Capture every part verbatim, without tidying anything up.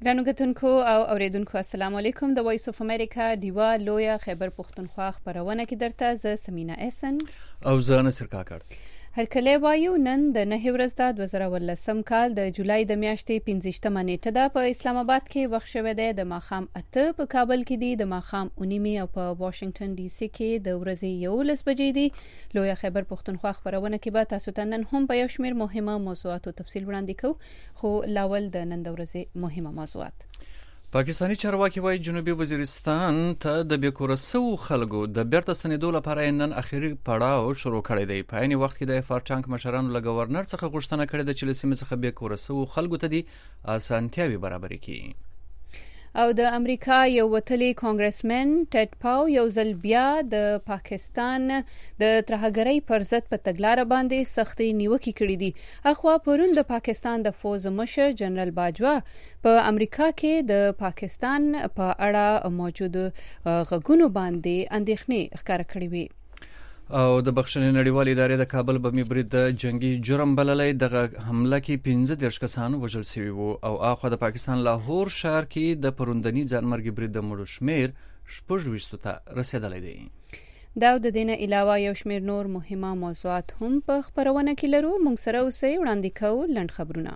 ګرانو کتونکو او اوریدونکو السلام علیکم. د وایس اف امریکا دیوا لویه خیبر پښتونخوا خبرونه کې درته زه سمینا احسن او زه نصر کاکړ. هرکلی وایو نن د نهه ورځ د دوه زره ولسم کال د جولای د میاشتې پنځه نیټه ده. په اسلام آباد کې وخت شوی دی د ماښام اته، په کابل کې دی د ماښام اونیمې او په واشنگټن ډي سي کې د ورځې یولس بجې دی. لویه خیبر پښتونخوا خبرونه کې به تاسو ته نن هم په یو شمېر مهمه موضوعاتو تفصیل وړاندې کوو، خو لاول د نن د ورځې مهمه موضوعات. پاکستاني چارواکي وايي جنوبي وزیرستان ته د بیکوره سوو خلکو د بیرته ستنېدو لپاره نن اخیری پړاو شروع کړی دی. په عین وخت کې د اف ار ټانک مشرانو له گورنر څخه غوښتنه کړې ده چې له سیمې څخه بیکوره سوو خلکو ته دي اسانتیاوي برابرې کړي. او د امریکا یو وتلی کانګرسمن ټیډ پاو یو ځل بیا د پاکستان د ترهګرۍ پر ضد په تګلاره باندې سختې نیوکې کړې دي. اخوا پرون د پاکستان د فوز مشر جنرال باجوا په امریکا کې د پاکستان په اړه موجود غږونو باندې اندېښنې ښکاره کړې وي. او د بخښنې نړیوالې ادارې د کابل بمي برید د جنگي جرم بللی. دغه حمله کې پنځه دېرش کسان وژل شوي وو. او اخوا د پاکستان لاهور ښار کې د پروندني ځانمرګي برید د مړو شمېر شپږ ویشتو ته رسېدلی دی. دا د دې نه علاوه یو شمېر نور مهمه موضوعات هم په خبرونه کې لرو. موږ سره اوسئ، وړاندې کوو لنډ خبرونه.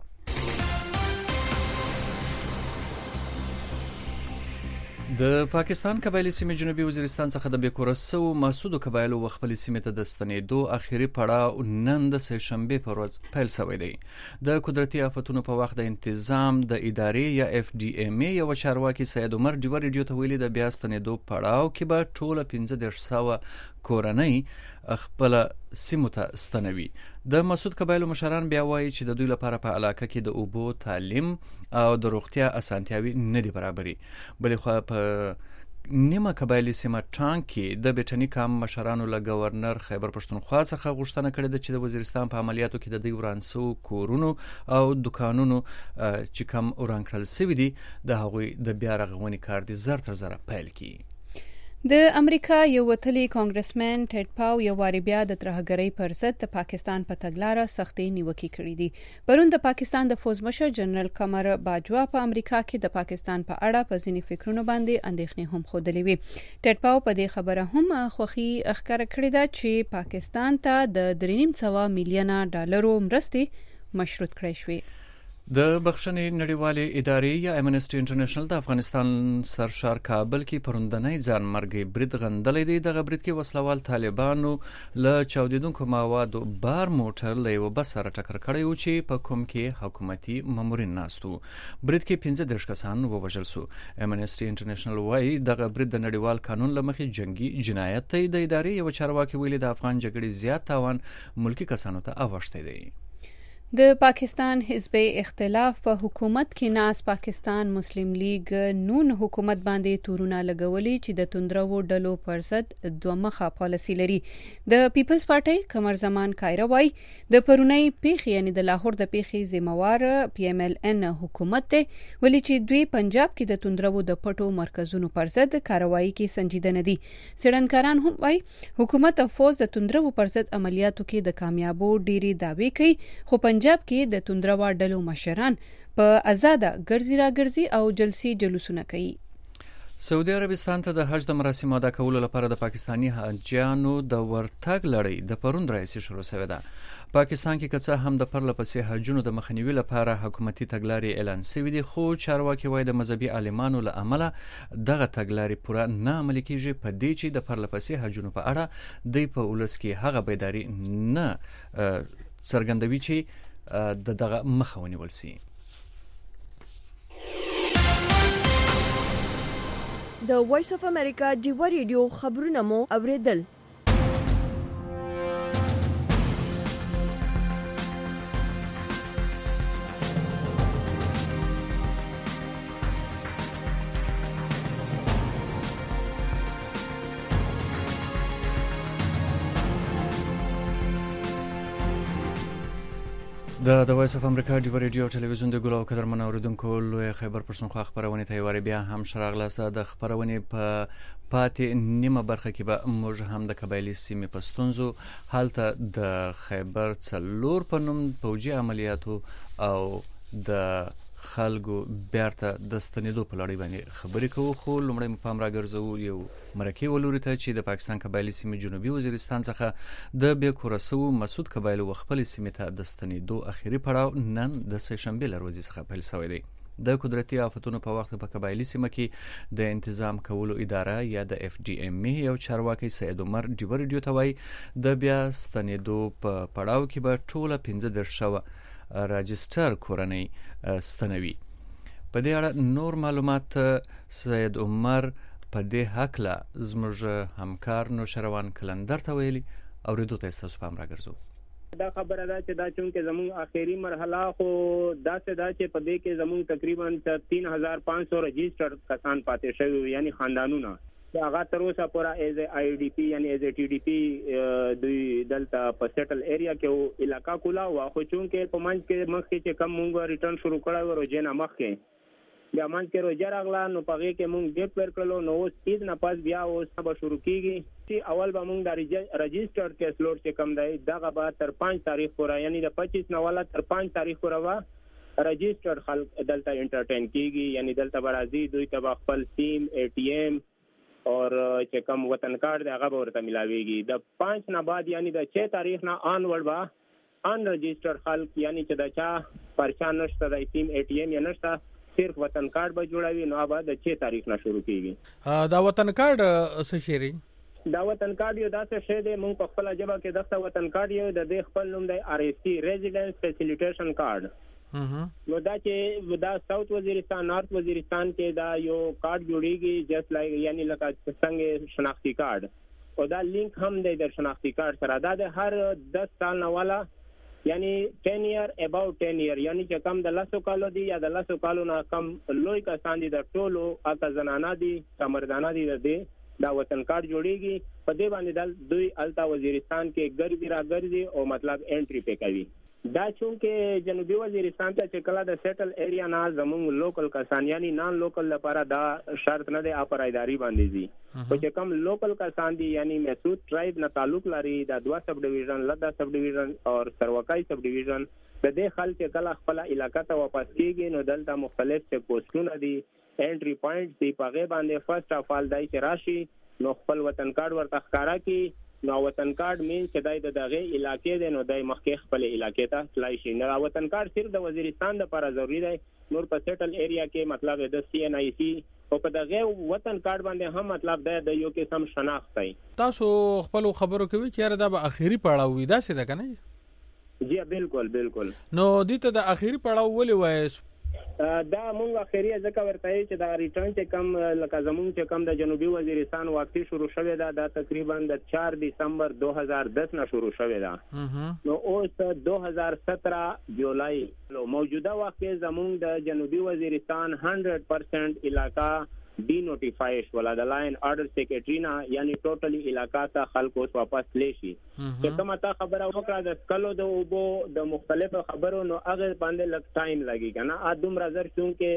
د پاکستان قبایلی سیمې جنوبي وزیرستان څخه د بیکوره سوو مسعودو قبایلو و خپلې سیمې ته د ستنېدو اخیری پړاو نن د سه شنبې په ورځ پیل شوی دی. د قدرتي آفتونو په وخت د انتظام د ادارې یا اف ډي ام ای یو چارواکي سید عمر ډیوه ریډیو ته ویلي د بیا ستنېدو پړاو کې به ټوله پنځه دېرش سوه کورنۍ خپل سیمو ته ستنوي. د مسعود قبایلو مشران بیا وایي چې د دوی لپاره په علاقه کې د اوبو، تعلیم او د روغتیا اسانتیاوي نه دي برابري. بلې خو په نیمه قبایلی سیمه ټانک کې د بیټني کام مشرانو له گورنر خیبر پښتونخوا څخه غوښتنه کړې ده چې د وزیرستان په عملیاتو کې د دوی وران سوو کورونو او دکانونو چې کم وران کړل شوي دي د هغوی د بیا رغونې کار دي زر تر زره پیل کړي. د امریکا یو وتلی کانګرسمن ټیډ پاو یو واری بیا د ترهګرۍ پر ضد د پاکستان په تګلاره سختې نیوکې کړې دي. پرون د پاکستان د فوز مشر جنرال قمر باجوا په امریکا کې د پاکستان په اړه په ځینې فکرونو باندې اندېښنې هم ښودلې وې. ټیډ پاو په دې خبره هم خوښي ښکاره کړې ده چې پاکستان ته د درې نیم سوه میلیونه ډالرو مرستې مشروط کړې شوې. د بخښنې نړیوالې ادارې یا امنسټي انټرنیشنل د افغانستان سرشار کابل کې پروندنۍ ځانمرګي برید غندلی دی. دغه برید کې وسلوال طالبانو له چاودیدونکو موادو بار موټر له یوه بس سره ټکر کړی و چې په کوم کې حکومتي مامورین ناست وو. برید کې پنځه دېرش کسان ووژل شو. امنسټي انټرنیشنل وایي دغه برید د نړیوال قانون له مخې جنگي جنایت دی. د ادارې یو چارواکي ویلي د افغان جګړې زیات تاوان ملکی کسانو ته اوښتی دی. د پاکستان حزب اختلاف په حکومت کې ناس پاکستان مسلم لیگ نون حکومت باندې تورونه لګولي چې د توندرو ډلو پر ضد دوه مخه پالیسي لري. د پیپلز پارټي قمر زمان کایره وای د پرونی پیښې یعنی د لاهور د پیښې ذمہوار پی ایم ایل ان حکومت ته ولې چې دوی پنجاب کې د توندرو د پټو مرکزونو پر ضد کاروایی کې سنجیده نه دي. سړنکاران هم وای حکومت او فوج د توندرو پر ضد عملیاتو کې د کامیابو ډيري دعوی کوي، خو پنجاب کې د توندروا ډلو مشران په آزاده ګرځي را ګرځي او جلسي جلوسونه کوي. سعودي عربستان ته د حج د مراسمو ادا کولو لپاره د پاکستاني حاجیانو د ورتګ لړۍ د پرون راهیسې شروع شوې ده. پاکستان کې که څه هم د پرله پسې حجونو د مخنیوي لپاره حکومتي تګلارې اعلان شوې دي، خو چارواکي وایي د مذهبي عالمانو له امله دغه تګلارې پوره نه عملي کیږي، په دې چې د پرله پسې حجونو په اړه دوی په ولس کې هغه بیداري نه څرګندوي چې د دغه مخه ونیول شي. د وایس اف امریکا دیوا ریډیو خبرونه مو اوریدل. د د وایس اف امریکا دیوا ریډیو ټلویزیون د ګلو قدرمن اوریدونکو لوی خیبر پښتونخوا خبرونه ته وری بیا هم شراغلاسه. د خبرونه په پاتې نیمه برخه کې به موږ هم د قبایلی سیمې په ستونزو حالته د خیبر څلور په نوم پوجي عملیاتو او د خلکو بیرته د ستنېدو په لړۍ باندې خبرې کوو. خو لومړی مو پام راګرځوو یو مرکې ولوري ته چې د پاکستان قبایلي سیمې جنوبي وزیرستان څخه د بې کوره سوو مسعود قبایلو خپلې سیمې ته د ستنېدو اخري پړاو نن د سهشنبې له ورځې څخه پیل شوی دی. د قدرتي آفتونو په وخت په قبایلي سیمه کې د تنظیم کولو اداره یا د اف ډي ام یو چارواکي سید عمر ډیو ریډیو ته وایي د بیا ستنېدو په پړاو کې به ټوله پنځه دېرش شوه راجستر کورنۍ ستنوي. په دې اړه نور معلومات سید عمر په دې هکله زموږ همکار نوشروان کلندر ته ویلي او ریدو ته ستاسو پام راګرځو. دا خبره ده چې دا چونکې زموږ آخري مرحله خو داسې ده چې په دې کې زموږ تقریبا تین هزار پانچ سو رجسټر کسان پاتې شوي یعنی خاندانونه چې هغه تر اوسه پورې ایز ای ډي پی یعنی ایز ټي ډي پی دوی دلته په سیټل ایریا کې علاقہ کولا و خو چونکې په منځ کې مخکې چې کم مونږ ریټرن شروع کړو روزانه مخکې بیا منځ کې روزه راغله نو په هغه کې مونږ ګیپ ورکړلو نو اوس عید نه پاس بیا اوس به شروع کیږي چې اول به مونږ د رجسټر کیس لوډ چې کم دی دغه به تر پنځه تاریخ پورې یعنی د پچیس نه والا تر پنځه تاریخ پورې وا رجسټر خلک دلته انټرټین کیږي یعنی دلته برازي دوی ته خپل سیم ای ټي ایم اور چې کم وطن کارت دی هغه به ورته ملاويږي. د پنځه نه بعد یعنی د چھ تاریخ نه آن ورډ با ان رجسټر خلک یعنی چې د چا پرچا نشته د سیم ای ټي ایم یا نشته صرف وطن کارت به جوړوي نو بعد د چھ تاریخ نه شروع کیږي. دا وطن کارت څه شری دا وطن کارت یو داسې شی دی مونږ په خپل ژبه کې دغه وطن کارت یو د دې خپل نوم دی آر ایس سی ریزیډنس فیسیلیټیشن کارت. نو دا چې دا ساوث وزیرستان نارث وزیرستان کې دا یو کارت جوړیږي جست لایک یعنی لکه څنګه شناختی کارت او دا لینک هم دی د شناختی کارت سره دا د هر دس سال نه والا یعنی ټین ایئر اباوت ټین ایئر یعنی چې کم د لاسو کالو دی یا د لاسو کالو نه کم لوی کسان دي د ټولو اته زنانه دي مردانه دي د دا وطن کارت جوړیږي په دې باندې د دوی التا وزیرستان کې ګرځي را ګرځي او مطلب انټری پې کوي. دا چونکه جنوبي وزیرستان ته چې کله د سیټل ایریا نه زموږ لوکل کسان یعنی نان لوکل لپاره دا شرط نه دی اپرایداری باندې دي خو چې کم لوکل کسان دي یعنی مسعود ټرایب نه تعلق لري د دوا سب ډیویژن لدا سب ډیویژن او سروکای سب ډیویژن د دې خلک کله خپل علاقې ته واپس کیږي نو دلته مختلف چک پوسټونه دي انټری پوینټ دی په غي باندې فرست اف ال دای چې راشي نو خپل وطن کارت ورته ښکارا کی نو وطن کارت مين چې دای د دغه علاقې دی نو دای مخکې خپل علاقې ته تلای شي. نو وطن کارت صرف د وزیرستان لپاره ضروری دی نور په سیټل ایریا کې مطلب د سی ان آی سی او په دغه وطن کارت باندې هم مطلب د یو قسم شناخت دی. تاسو خپل خبرو کوي چې دا به اخیری پړاو وي دا څه ده کنه؟ جی بالکل بالکل. نو دته د اخیری پړاو ولې وایي؟ دا مونږ اخیری ځکه ورته چې دا ریټرن چې کم لکه زمونږ چې کم د جنوبي وزیرستان واقعي شروع شوه دا د تقریبا د چار دسمبر دو هزار دس نه شروع شوه دا نو اوس دو هزار سترہ جولای موجوده واقع زمونږ د جنوبي وزیرستان سو پرسنٹ علاقہ denotified वाला the line order secretary ना यानी टोटली इलाका ता खलको वापस लेशी چې کومه تا خبره وکړه د کلو د اوبو د مختلفو خبرو نو هغه باندې لږ ټایم لګي کنه ا دوم راځر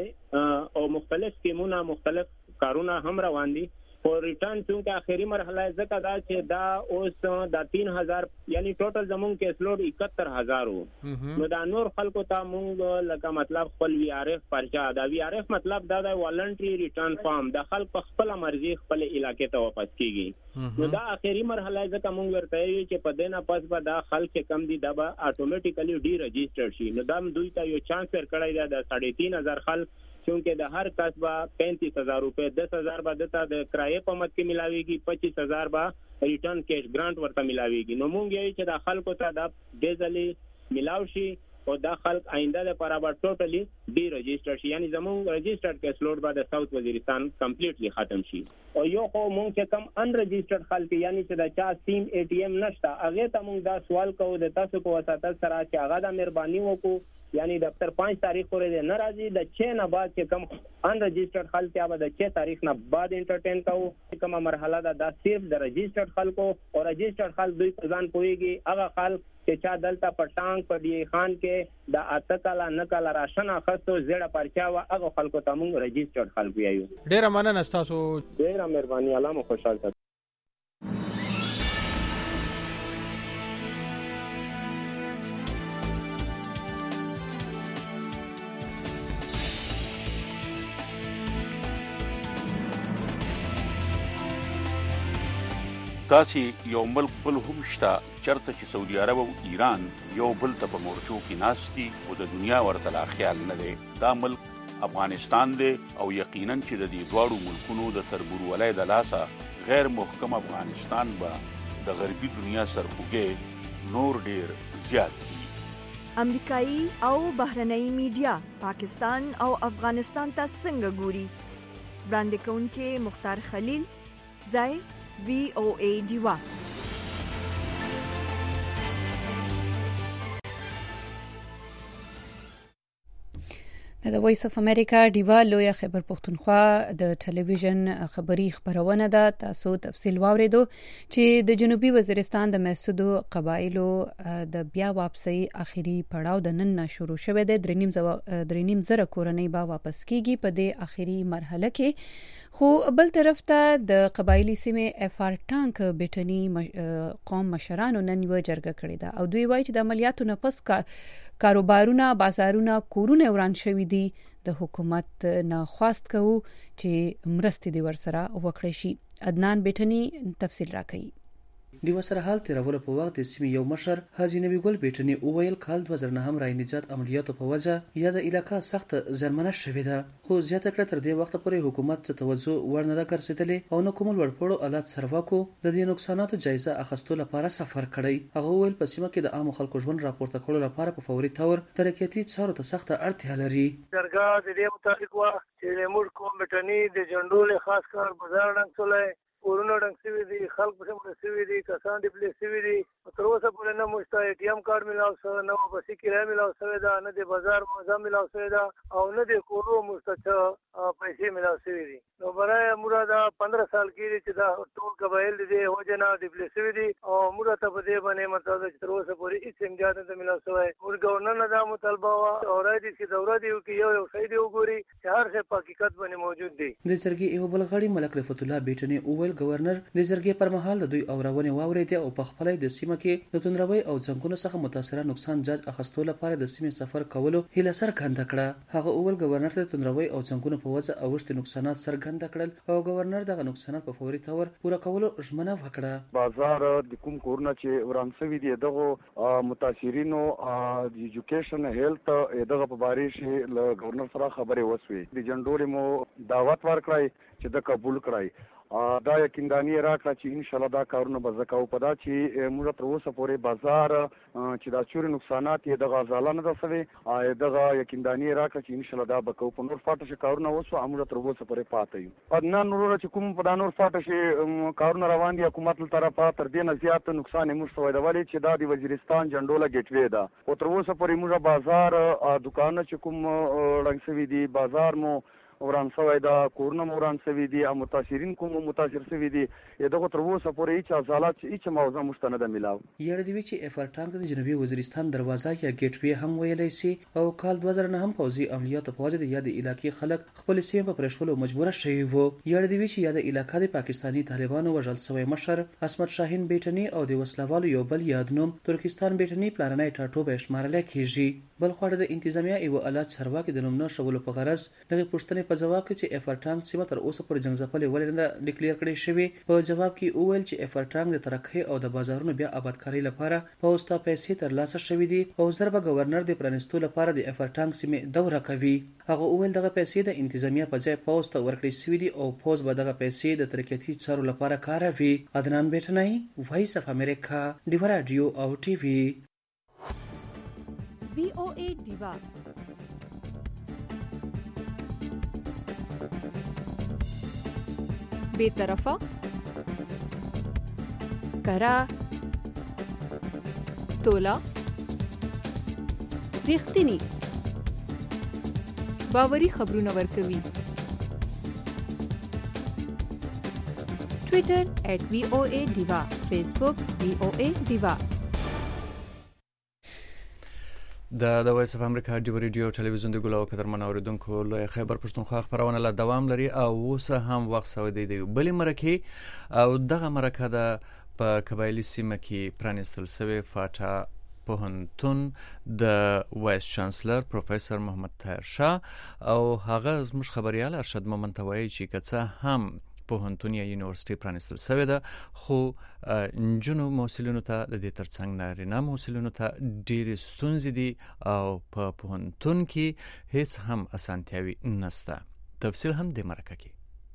چونکه او مختلف سکیمونه مختلف کارونه هم روان دي او ریټرن چونکه اخیری مرحله ځکه دا چې دا اوس د تین هزار یعنی ټوټل زمون کې اسلوډ اکہتر هزار نو دا نور خلکو ته مونږ لکه مطلب خپل وی آر اف پرچا دا وی آر اف مطلب دا د والنټری ریټرن فارم د خلک خپل مرزي خپل علاقې ته واپس کیږي نو دا اخیری مرحله ځکه مونږ ورته چې په دینه پس به دا خلک کم دي دا به اتوماتیکلی ډی رجسټر شي نو دا دوی ته یو چانس ورکړی دا د ساڑھے تین هزار خلک چونکه د هر کسبه پینتیس هزار روپے دس هزار به دته د کرایه په مت کې ملاويږي پچیس هزار به ریټرن کیش ګرانټ ورته ملاويږي نو مونږ یې چې د خلکو ته دا ډیزلی ملاو شي او دا خلک آینده لپاره به ټوټلی ډی رجسټر شي یعنی زموږ رجسټرډ کیس لوډ به د ساوث وزیرستان کمپلیټلی ختم شي او یو خو مونږ چې کم ان رجسټرډ خلک یعنی چې دا چا سیم ای ټی ایم نشته هغه ته مونږ دا سوال کوو د تاسو په واسطه سره چې هغه د مهرباني وکړو یعنی دفتر پنځه تاریخ پورې نه راځي د چھ نه بعد چې کم ان رجسټرډ خلک یا د چھ تاریخ نه بعد انټرټین کوو کومه مرحله دا د صرف د رجسټرډ خلکو او رجسټرډ خلک دوی ځان پويږي هغه خلک چې چا دلته پټانګ په دی خان کې د اتکلا نکلا راشن اخستو زړه پرچا وا هغه خلکو ته مونږ رجسټرډ خلک یو ډیر مننه تاسو ډیر مهرباني الله مو خوشاله داسې یو ملک بل هم شته چرته چې سعودي عرب او ایران یو بل ته په مورچو کې ناست دي او د دنیا ورته لا خیال نه دی. دا ملک افغانستان دی او یقینا چې د دې دواړو ملکونو د تربورولۍ د لاسه غیر محکم افغانستان به د غربي دنیا سرخوږی نور ډیر زیات دي. امریکایي او بهرنۍ میډیا پاکستان او افغانستان ته څنګه ګوري؟ وړاندې کوونکي مختار خلیل، ځای وی او ای ډیوا. د وایس اف امریکا ډیوا لویه خبر پښتونخوا د ټلویزیون خبری خبرونه ده. تاسو تفصیل واوریدو چې د جنوبي وزیرستان د محسودو قبایلو د بیا واپسی اخیری پړاو د نن شروع شوه دی. درې نیم زره کورنۍ به واپس کیږي په دې اخیری مرحله کې. خو بل طرف ته د قبایلی سیمې اف آر ټانک بیٹنی قوم مشرانو نن یو جرګه کړې ده او دوی وایي چې د عملیاتو نه پس کا کاروبارونه، بازارونه، کورونه وران شوي دي. د حکومت نه خواست کوو چې مرستې دې ورسره وکړي شي. عدنان بیٹنی تفصیل راکړي. دیو سره حال تیرولو په وخت د سیمې یو مشر حاجی نبی ګل بیٹنی اوویل کال دوه زره نه رای نجات عملیاتو په وجه یا د علاقې سخت زرمنه شوې ده. خو زیاته کړه تر دې وخت پورې حکومت ته توجه ورنه ده ګرځېدلې او نو کوم لوړپوړو آلات سرواکو د دې نقصاناتو جایزه اخیستلو لپاره سفر کړی. هغه ویل په سیمه کې د عام خلکو ژوند راپورته کولو لپاره په فوري تور ترقیاتي چارو ته سخت اړتیا لري. درګه د دې مطابق وا چې موږ کوم بیٹنی د جندول خاص کار بازار ډنګ کورونه ډنګ شوي دي، خلک پسې مړه شوي دي، کسان ډیپلیس شوي دي. تر اوسه پورې نه موږ ته اې ټي ایم کارډ میلاو شوی، نه بسي کرایه میلاو شوې ده، نه د بازار موزه میلاو شوې ده او نه د کورو موږ ته څه پیسې میلاو شوي دي. نو برای موږ دا پندره سال کېږي چې دا ټول قبایل د دې وجې نه ډیپلیس شوي دي او موږ ته په دې باندې مطلب ده چې تر اوسه پورې هېڅ امداد نه ده میلاو شوی. موږ ګورنر نه دا مطالبه وه او رای دي چې دوره دې وکړي، یو یو شی دې وګوري چې هر شی په حقیقت باندې موجود دی. د جرګې یو بل غړي ملک رفعت الله بیٹنی اوویل ګورنر د جرګې پر مهال د دوی اورونه واورېدې او په خپل د سیمه کې د توندروي او ځنګونو څخه متاثره نقصان جاج اخیستلو لپاره د سیمې سفر کولو هیله څرګنده کړه. هغه اول ګورنر ته توندروي او ځنګونو په وجه اوښتي نقصانات څرګنده کړل او ګورنر دغه نقصانات په فوري تور پوره کولو ژمنه وکړه. بازار د کوم کورونه چې وران شوي دي دغه متاثرینو د ایجوکیشن هیلث دغه په باره کې له ګورنر سره خبرې وشوې. د جنډوري مو دعوت ورکړای چې د قبول کړای. دا یقیندانی راکړه چې ان شاء الله دا کارونه به زکاو په دا چې موږ تر اوسه پورې بازار چې دا چوري نقصانات یې د غزاله نه دسوي دغه یقیندانی راکړه چې ان شاء الله دا به کو په نور فاټه شي کارونه وسو موږ تر اوسه پورې پاتې یو. پدنا نور چې کوم په دا نور فاټه شي کارونه روان دي حکومت له طرفه تر دې نه زیات نقصان موږ شوی دا ولې چې دا د وزیرستان جنډوله ګټوي ده او تر اوسه پورې موږ بازار دکان چې کوم رنګ سوي دي بازار مو وران شوی دا، کورونه مو وران شوي دي او متاثرین کوم متاثر شوي دي دغه تر اوسه پورې هیڅ ازالات هیڅ موضوع مستند میلاو. یاد دی چې اف آر ټانک د جنوبي وزیرستان دروازه یا گیټ وی هم ویلای شي او کال دوه زره نه هم پوځي عملیات په وجه د یاد علاقې خلک خپل سیمه په پرېښولو مجبور شوي وو. یاد دی چې یاد علاقې د پاکستانی طالبانو وژل شوی مشر عصمت شاهین بیٹنی او د وسلوالو یو بل یادنوم ترکستان بیٹنی پلاننای ټاټوبه شمارل کیږي. بل خو د انتظامیه ایو آلات چارواکي د نوم نشولو په غرض دغه پښتنې په جواب کې چې اف آر ټانک سیمه تر اوسه پورې جنگځپلې ولې نه ډیکلیئر کړې شوی. په جواب کې اوویل چې اف آر ټانک د ترقۍ او د بازارونو بیا آبادکاري لپاره پوسټه پیسې ترلاسه شوې دي او ضربه گورنر د پرانستو لپاره د اف آر ټانک سیمه دوره کوي. هغه اوویل دغه پیسې د انتظامیه په ځای پوسټه ورکړې شوې دي او پوز به دغه پیسې د ترقیاتي چارو لپاره کاروي. عدنان بیٹنی، وایس اف امریکا، ډیوا رادیو او ټي وي. وی او ای ډیوا بے طرفه کرا تولا ریښتینی باوري خبرونه ورکوي. ټویټر ایٹ وی او ای ډیوا، فیسبوک وی او ای ډیوا. د د وایس اف امریکا ډیو ریډیو ټلویزیون د ګلو قدرمن اوریدونکو له خیبر پښتونخوا خبرونه لا دوام لري او اوسه هم وخت سوي دی بلې مرکه او دغه مرکه د په قبایلی سیمه کې پرانستل شوی فاټا پوهنتون د وایس چانسلر پروفیسور محمد طاهر شاه او هغه زموږ خبريال ارشد مومن توایی چې کڅه هم پوهنتون یا یونیورسيټي پرانستل شوې ده، خو نجونو محصلینو ته د دې ترڅنګ نارینه محصلینو ته ډېرې ستونزې دي او په پوهنتون کې هیڅ هم اسانتیاوي نشته. تفصیل هم د مرکه کې.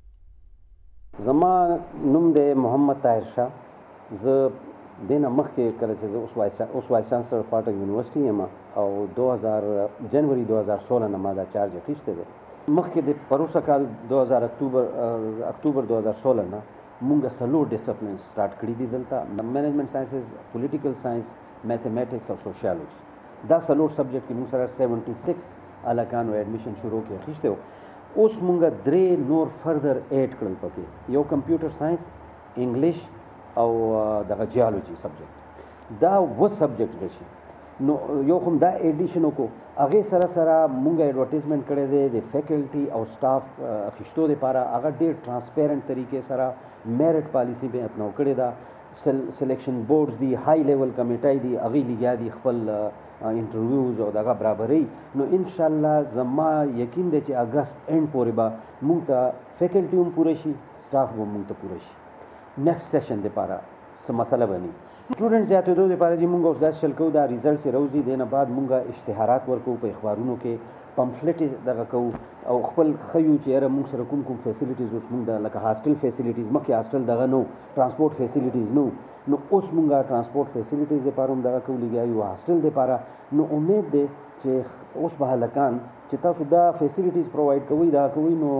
زما نوم دی محمد طاهر شاه. زه دینه مخکې کله چې اوس وایس اوس وایس چانسلر پاټک یونیورسيټي یم او دو هزار جنوري دو هزار سولہ نه ما دا چارج اخیستی دی. مخکې د پروسه کال دو هزار اکتوبر اکتوبر دو هزار سولہ نه مونږ څلور ډیسپلین سٹارټ کړي دي دلته، مینجمنٹ ساينسز، پولیټیکل ساينس، میتھمیټکس او سوشیالوجي. دا څلور سبجیکټ کې موږ سره سیونټي سکس الکانو ایډمیشن شروع کې اخیستی و. اوس مونږ درې نور فردر ایډ کړل پکې، یو کمپیوټر ساينس، انګلیش او دغه جیولوجي سبجیکټ. دا و سبجیکټ دي شي نو یو کوم دا ایډیشن وکړو. هغه سره سره مونږ ایډورټایزمنټ کړی دی د فیکلټي او سټاف اخیستو لپاره. هغه ډېر ټرانسپیرنٹ طریقې سره میرټ پالیسی به اپناو کړې ده. سلیکشن بورډز دي، های لیول کمیټای دي، هغه لګیا دي خپل انټرویوز او دغه برابرۍ. نو ان شاء الله زما یقین دی چې اگست اند پورې به مونږ ته فیکلټي هم پوره شي، سټاف به مونږ ته پوره شي. نیکسٹ سیشن لپاره څه مسله بني سټوډنټ زیاتېدو لپاره چې مونږ اوس داسې چل کوو، دا ریزلټ چې راوځي دی نه بعد مونږ اشتهارات ورکوو په اخبارونو کې، پمفلټ دغه کوو او خپل ښیو چې یاره مونږ سره کوم کوم فیسیلیټیز اوس مونږ د لکه هاسټل فیسیلیټیز، مخکې هاسټل دغه نو ټرانسپورټ فیسیلیټیز نو نو اوس مونږ ټرانسپورټ فیسیلیټیز لپاره هم دغه کوو لګیا یو هاسټل لپاره. نو امید دی چې اوس به هلکان چې تاسو دا فیسیلیټیز پرووایډ کوئ دا کوئ نو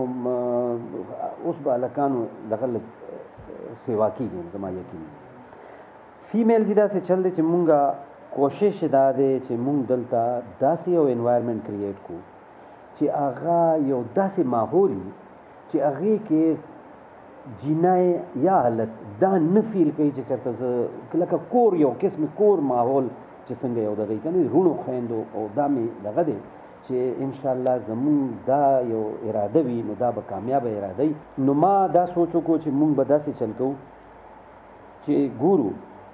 اوس به هلکانو دغه سیوا کېږي. زما یقین فیمیل چې داسې چل دی چې مونږ کوشش دا دی چې مونږ دلته داسې یو انوایرمنټ کریټ کړو چې هغه یو داسې ماحول چې هغې کې جینای یا حالت دا نه فیل کوي چې چېرته زه لکه کور یو قسم کور ماحول چې څنګه یو دغه کنه رونو خویندو او دا مې دغه دی چې انشاءالله زمونږ دا یو اراده وي نو دا به کامیابه اراده وي. نو ما دا سوچ وکړو چې مونږ به داسې چل کوو چې ګورو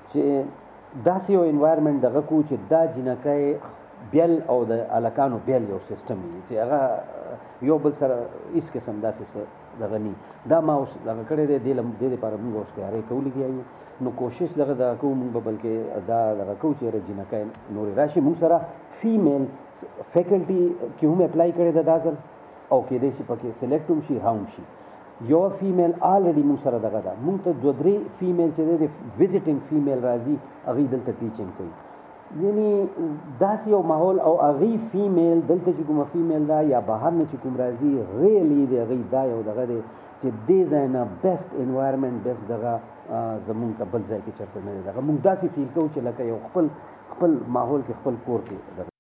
چې داسې یو انوایرمنټ دغه کوو چې دا جنکۍ بیل او د هلکانو بیل یو سیسټم وي چې هغه یو بل سره هېڅ قسم داسې دغه ني. دا ما اوس دغه کړی دی، دې دپاره مونږ اوس تیاری کوو لګیا یو. نو کوشش دغه دغه کوو مونږ به بلکې دا دغه کوو چې یاره جنکۍ نورې راشي. مونږ سره فیمیل فیکلټي کې هم اپلای کړی ده دا ځل او کېدای شي پکې سلیکټ هم شي راوند شي. یو فیمیل آلریډي مونږ سره دغه ده، مونږ ته دوه درې فیمیل چې دی د وزټینګ فیمیل راځي هغوی دلته ټیچینګ کوي. یعنی داسې یو ماحول او هغوی فیمیل دلته چې کومه فیمیل ده یا بهر نه چې کوم راځي ریلی د هغوی دا یو دغه دی چې دې ځای نه بیسټ انوایرمنټ بیسټ دغه زمونږ ته بل ځای کې چېرته نه دی دغه. مونږ داسې فیل کوو چې لکه یو خپل خپل ماحول کې خپل کور کې دغه.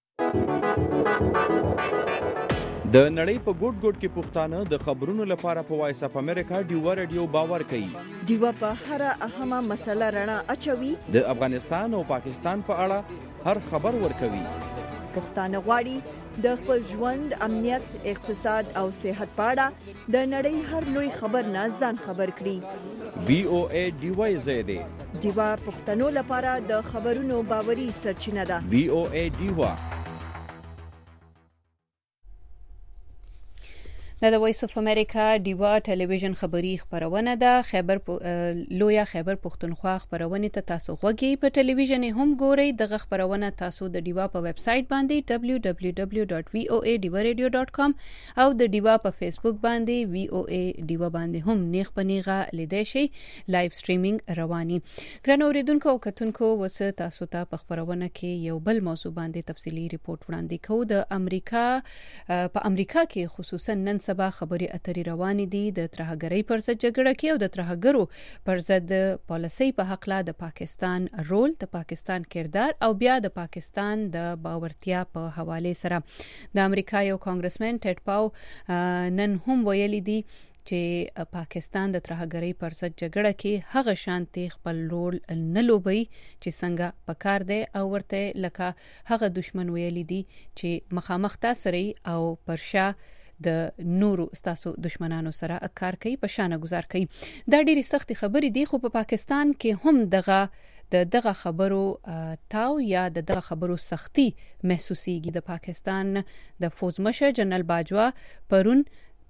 د نړۍ په ګوټ ګوټ کې پښتانه د خبرونو لپاره په وایس اف امریکا ډیوا رادیو باور کوي. ډیوا په هر اهمه مسله رڼا اچوي، د افغانستان او پاکستان په اړه هر خبر ورکوي. پښتانه غواړي د خپل ژوند، امنیت، اقتصاد او صحت په اړه د نړۍ هر لوی خبر نه ځان خبر کړي. وی او ای ډیوا زیاده ډیوا پښتنو لپاره د خبرونو باوري سرچینه ده. وی او ای ډیوا د وایس اف امریکا ډیوا ټلویزیون خبری خبرونه ده. خیبر لویا خیبر پښتونخوا خبرونه ته تاسو غوږی په ټلویزیون هم ګورئ. دغه خبرونه تاسو د ډیوا په ویب سټ باندې دبلیو دبلیو دبلیو ډاټ وی او ای ډیوا رادیو ډاټ کام او د ډیوا په فیسبوک باندې وی او ای ډیوا باندې هم نیغ پنیغه لیدای شئ. لایو سټریمینګ رواني. ګران اوریدونکو او کتونکو وس تاسو ته په خبرونه کې یو بل موضوع باندې تفصیلی ریپورت وړاندې کوو. د امریکا په امریکا کې خصوصا نن سبا خبري اترې روانې دي د ترهګرۍ پر ضد جګړه کې او د ترهګرو پر ضد پالیسۍ په حق لا د پاکستان رول، د پاکستان کردار او بیا د پاکستان د باورتیا په حواله سره. د امریکا یو کانګرسمن ټیډ پاو نن هم ویلي دي چې پاکستان د ترهګرۍ پر ضد جګړه کې هغه شانتي خپل رول نه لوبي چې څنګه پکار دی او ورته لکه هغه دشمن ویلي دي چې مخامخ تاسري او پرشا د نورو ستاسو دشمنانو سره کار کوي، په شانه گزار کوي. دا ډېری سختي خبرې دي، خو په پاکستان کې هم دغه د دغه خبرو تاو یا د دغه خبرو سختي محسوسيږي. د پاکستان د فوج مشر جنرال باجوا پرون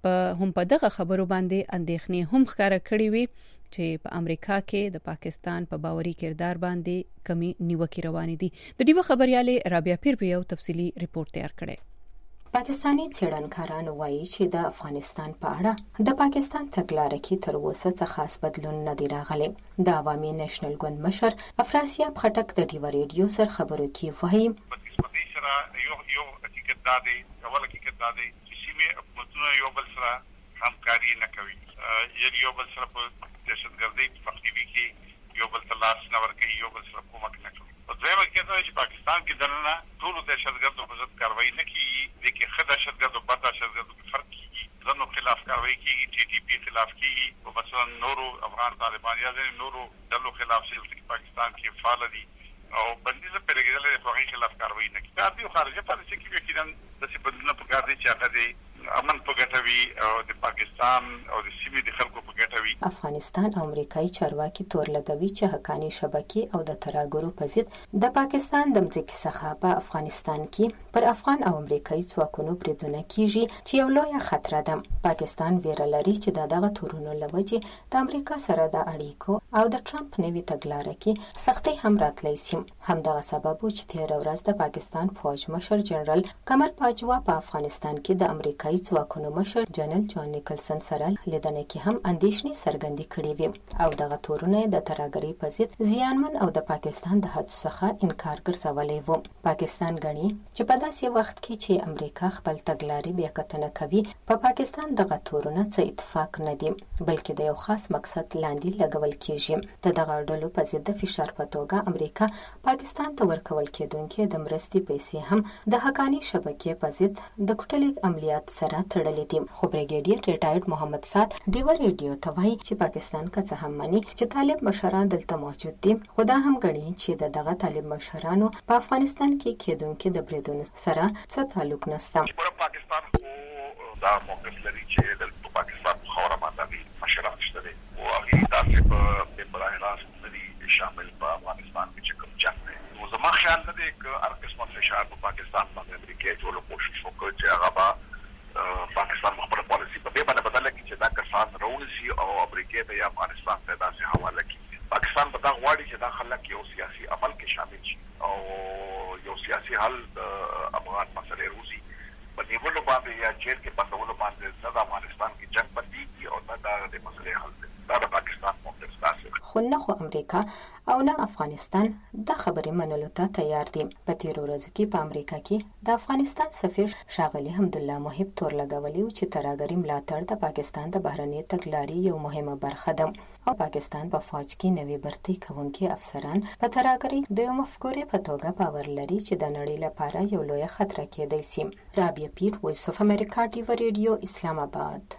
په هم په دغه خبرو باندې اندېښنې هم ښکاره کړې وي چې په امریکا کې د پاکستان په باوري کردار باندې کمی نیوکې روانې دي. د ډیوه خبريالې رابعه پیر په یو تفصیلی ریپورت تیار کړی. پاکستانی څېړنکاران وایي چې د افغانستان په اړه د پاکستان تګلارې کې تر اوسه څه خاص بدلون نه دی راغلی. د عوامي نېشنل ګوند مشر افراسیاب خټک د ډیوه ریډیو سره خبرو کې وایي په سره یو یو حقیقت دا دی اول حقیقت دا دی چې سیمه حکومتونه یو بل سره همکاري نه کوي. یعنی یو بل سره په دهشتګردۍ په تخریبي کې یو بل ته لاس نه ورکوي، یو بل سره کومک نه کوي. په دویمه کې دا چې پاکستان کې دننه ټولو دهشتګردو په ضد کاروایي نه کیږي، د کې ښه دهشتګردو بد دهشتګردو کې فرق کیږي. ځینو خلاف کاروایي کیږي، ټي ټي پی خلاف کیږي، او مثلا نورو افغان طالبان یا نورو ډلو خلاف چې پاکستان کې فعال دي او بندیزه پرېږدل د هغوی خلاف کاروایي نه کوي. دا د خارجه پالیسي کې یقینا داسې بدلونه پکار دي چې هغه د امن په ګټه وي او د پاکستان او د سیمې د خلکو په ګټه وي. افغانستان او امریکایي چارواکي تور لګوي چې حقاني شبکې او د تراګرو په ضد د پاکستان د مځکې څخه په افغانستان کې پر افغان او امریکایي ځواکونو بریدونه کیږي چې یو لوی خطر ده. پاکستان ویره لري چې د دغه تورونو لوجې د امریکا سره د اړیکو او د ټرمپ نوي تګلارې کې سختي هم راتلی شي. همدغه سبب و چې تیر ورځ د پاکستان فوج مشر جنرال قمر باجوا په افغانستان کې د امریکایي ځواکونو مشر جنرال جان نیکلسن سره لیدنه کې هم اندېښنې څرګندې کړې وي او دغه تورونه د تراګرۍ په ضد زیانمن او د پاکستان د هڅو څخه انکار ګرځولی و. پاکستان غني چې په داسې وخت کې چې امریکا خپل تګلارې بیا کتنه کوي، په پا پاکستان دغه تورونه څه اتفاق نه دي بلکې د یو خاص مقصد لاندې لګول کیږي. د دغه ډلو په ضد د فشار په توګه امریکا پاکستان ته ورکول کېدونکې د مرستې پیسې هم د حقاني شبکې په ضد د کوټلیک عملیات سره تړلې دي. خو بریګیډیر ریټایرډ محمد سات ډیوه ریډیو ته وایي چې پاکستان که څه هم مني چې طالب مشران دلته موجود دي، خو دا هم ګڼي چې د دغه طالب مشرانو په افغانستان کې کېدونکې د بریدونو سره څه تعلق نشته. پاکستان خو دا موقف لري چې د پاکستان په خاوره باندې مشران شته دي او هغه داسې په براه راست نه دي شامل په افغانستان کې چې کوم جنګ دی. نو زما خیال نه دی چې هر قسمه فشار په پاکستان باندې امریکا ټول کوشش وکړي چې هغه به پاکستان خپل پالیسي په دې باندې بدله کړي چې دا کسان راونسي او امریکا ته یا افغانستان ته داسې حواله کړي. پاکستان به دا غواړي چې دا خلک یو سیاسي عمل کې شامل شي او یو سیاسي حل د افغان مسلې روزي په نیولو باندې یا جیل کې بندولو باندې نه د افغانستان کې جنگ بندي او نه د مسلې حل دی. دا د پاکستان موقف دی. خو نه خو امریکا او نه افغانستان د خبرې منلو ته تیار دي. په تیرو ورځو کې په امریکا کې د افغانستان سفیر ښاغلي حمدالله محب تور لګولی و چې تراګري ملاتړ د پاکستان د بهرنۍ تګلارې یو مهمه برخه ده او پاکستان په فوج کې نوي برتۍ کوونکي افسران په تراګري د یو مفکورې په توګه باور لري چې د نړۍ لپاره یو لوی خطر کېدای شي. رابعه پیر، وایس اف امریکا، ډیوه ریډیو، اسلام آباد.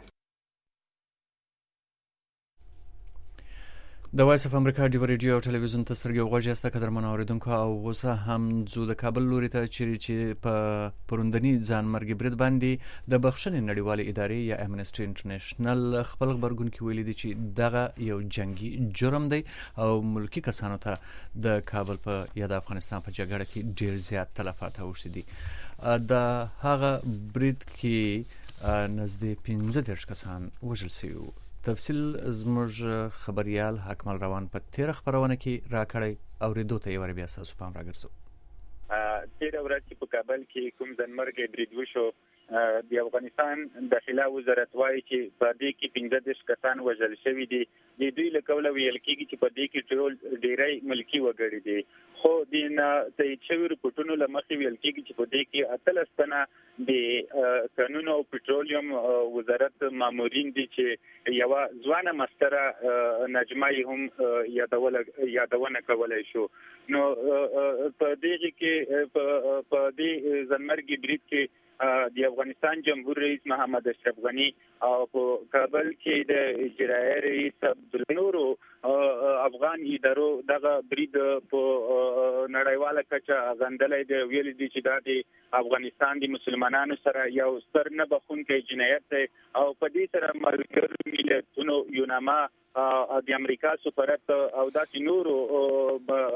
د وایس اف امریکا ډیوه ریډیو او ټلویزیون ته سترګې غوږ یاست قدرمن اوریدونکو او اوسه هم ځو د کابل لوري ته چیرې چې په پروندني ځانمرګي برید باندې د بخښنې نړیوالې ادارې یا امنسټي انټرنیشنل خپل خبرګون کې ویلي دي چې دغه یو جنگي جرم دی او ملکی کسانو ته د کابل په یا د افغانستان په جګړه کې ډیر زیات تلفات اوښتي دي. د هغه برید کې نزدې پنځه دېرش کسان وژل شوي وو. تفصیل زموږ خبريال حکمل روان په تیر خبرونه کې راکړی او ریدو ته یې ور بیا تاسو پام راګرځو. تیر ورځ په کابل کې کوم ځنمرګ برید وشو د افغانستان داخله وزارت وایي چې په دې کې پنځه دېرش کسان وژل شوي دي. د دوی له قوله ویل کېږي چې په دې کې ټول ډیری ملکی وګړي دي، خو د تایید شوي رپورټونو له مخې ویل کېږي چې په دې کې اتلس تنه د قانون او پټرولیم وزارت مامورین دي چې یوه ځوانه مستره نجمه هم یادونه کولی شو. نو په دې کې په دې ځنمرګي برید کې د افغانستان جمهور رئیس محمد اشرف غنی او په کابل کې د اجرایي رئیس عبدالنور افغان ادارو دغه برید په نړیواله کچه غندلې دی. ویل دي چې دا د افغانستان د مسلمانانو سره یو ستر نه بخښونکی جنایت دی او په دې سره ملګرو ملتونو یوناما د امریکا سفارت او داسې نورو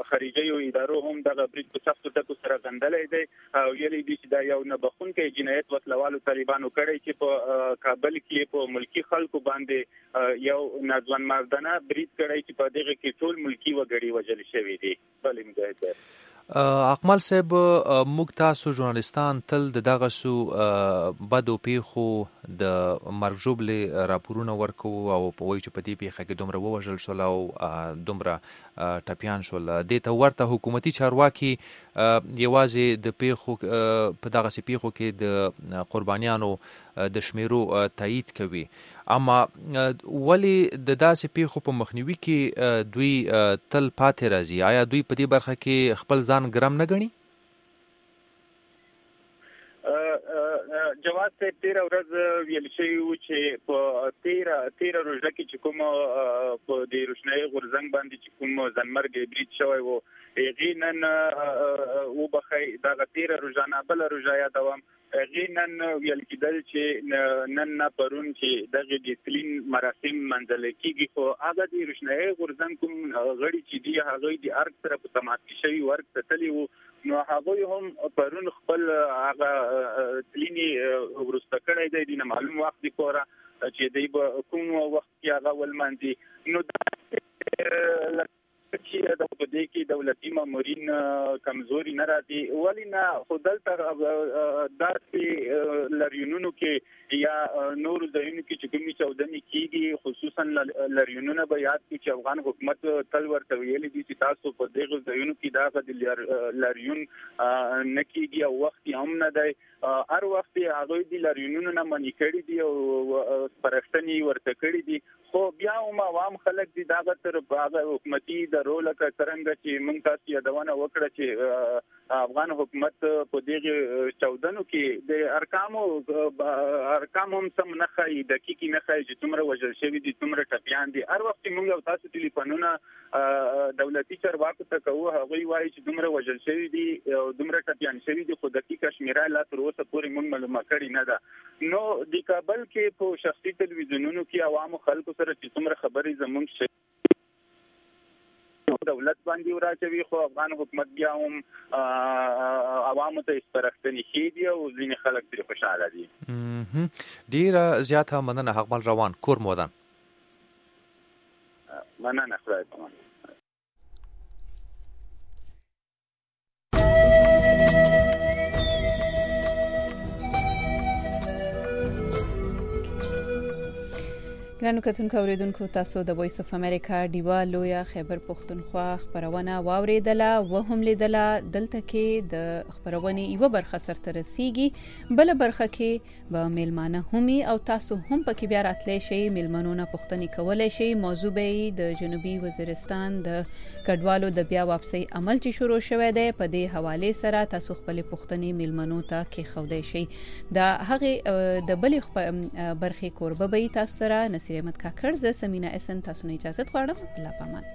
خارجي ادارو هم دغه برید په سختو ټکو سره غندلې دی او یلي دي چې دا یو نه بخونکې جنایت وسلوالو طالبانو کړی چې په کابل کې په ملکی خلکو باندې یو ناځوان مردانه برید کړی چې په دغه کې ټول ملکی وګړي وژل شوی دي. بلې مجاهد اقمال صاحب موږ تاسو ژورنالستان تل د دغه سو بدو پیخو د مرګ ژوبلې راپورونه ورکو او په وایي چې په دې پیخه کې دومره ووژل شول او دومره ټپیان شول. دې ته ورته حکومتي چارواکي یوازې د پیخو په دغه سي پیخو کې د قربانیانو د شمیرو تایید کوي، اما ولی د داسې پیخو په مخنیوي کې دوی تل پاتې راځي؟ آیا دوی په دې برخه کې خپل ځان ګرم نه ګڼي؟ جواز ته تیر ورځ ویل شوی و چې په تیر تیر روزه کې چې کوم په د روشنايي غورځنګ باندې چې کوم ځنمرګ برید شوی و یقینا و بخای دا تیر روزه نه بل روزه یادوم غینن ویل کېدل چې نن نه پرون چې دغه د تلین مراسم منځل کېږي خو هغه د روشنايي غورځنګ کوم غړي چې دی هغه د ارګ سره په تماس شوی ورک تللی وو، نو هغه هم پرون خپل هغه تلینی ورسته کړی دی نه معلوم وخت دی پورا چې دی به کوم وخت کې هغه ولمنځي. نو دا چې د دې کې دولتي مامورین کمزوري نه راځي ولی نه خودل تر داسې لریونونو کې یا نور ځایونو کې چې کومي چودنې کیږي خصوصا لریونونه به یاد کړي چې افغان حکومت تل ورته ویلي دي چې تاسو په دغه ځایونو کې دا د لریون نه کیږي او وخت هم نه دی، هر وخت هغه د لریونونو نه منې کړي دي او پرښتنې ورته کړي دي، خو بیا هم عوام خلک دي دا تر هغه حکومتي درول که څنګه چې موږ تاسو یادونه وکړه چې افغان حکومت په دغه چودنو کې د ارقامو ارقام هم سم نه خای دقیق نه خای چې څومره وژل شوی دي څومره ټپیان دي. هر وخت موږ تاسو ټلیفونونه دولتي چارواکو ته کوو هغه وایي چې څومره وژل شوی دي او څومره ټپیان شوی دي، خو دقیق شمیره لا تر اوسه پورې موږ معلومه کړی نه ده. نو د کابل کې په شخصي ټلویزیونونو کې عوامو خلکو سره چې څومره خبرې زموږ شي دولت باندې وراچوي، خو افغان حکومت بیا هم عوامو ته سپارښتنې کیږي او ځینې خلک ترې خوشاله دي. ډیره زیاته مننه حقمل روان کور مودان. مننه خدای پامان. ګرانو کتونکو اوریدونکو تاسو د وایس اف امریکا ډیوا لویا خیبر پختونخوا خبرونه واوریدله و هم لیدله. دلته کې د خبرونې یو برخه سره رسیږي، بل برخه کې به میلمانه همي او تاسو هم پکې بیا راتلی شئ، میلمنونه پوښتنې کولای شئ. موضوع به د جنوبي وزیرستان د کډوالو د بیا واپسي عمل چې شروع شوی دی په دې حواله سره تاسو خپل پوښتنې میلمنو ته کې خودای شئ. دا هغه د بلې برخه کوربه به تاسو سره نصیحت احمد کاکړ ز سمینا اسن تاسو نه اجازه غواړم. الله پامان.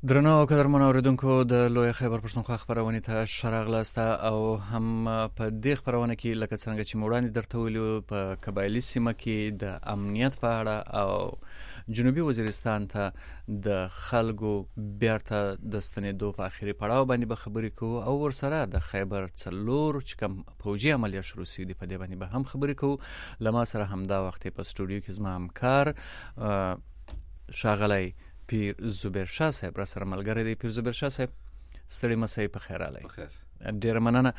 درنو او قدرمن اوریدونکو د لوی خیبر پښتونخوا خبرونه ته شراغلاسته او هم په دې خبرونه کې لکه څنګه چې موړاندې درته ویلو په قبایلی سیمه کې د امنیت په اړه او جنوبي وزیرستان ته د خلکو بیرته د ستنېدو په اخیری پړاو باندې به خبرې کوو او ورسره د خیبر څلور چې کوم فوجي عملیات شروع شوي دي په دې باندې به هم خبرې کوو. له ما سره همدا وخت په سټوډیو کې زما همکار ښاغلی پیر زبیر شاه صاحب را سره ملګری دی. پیر زبیر شاه صاحب ستړي مسئ په خیر علي. ډیره مننه.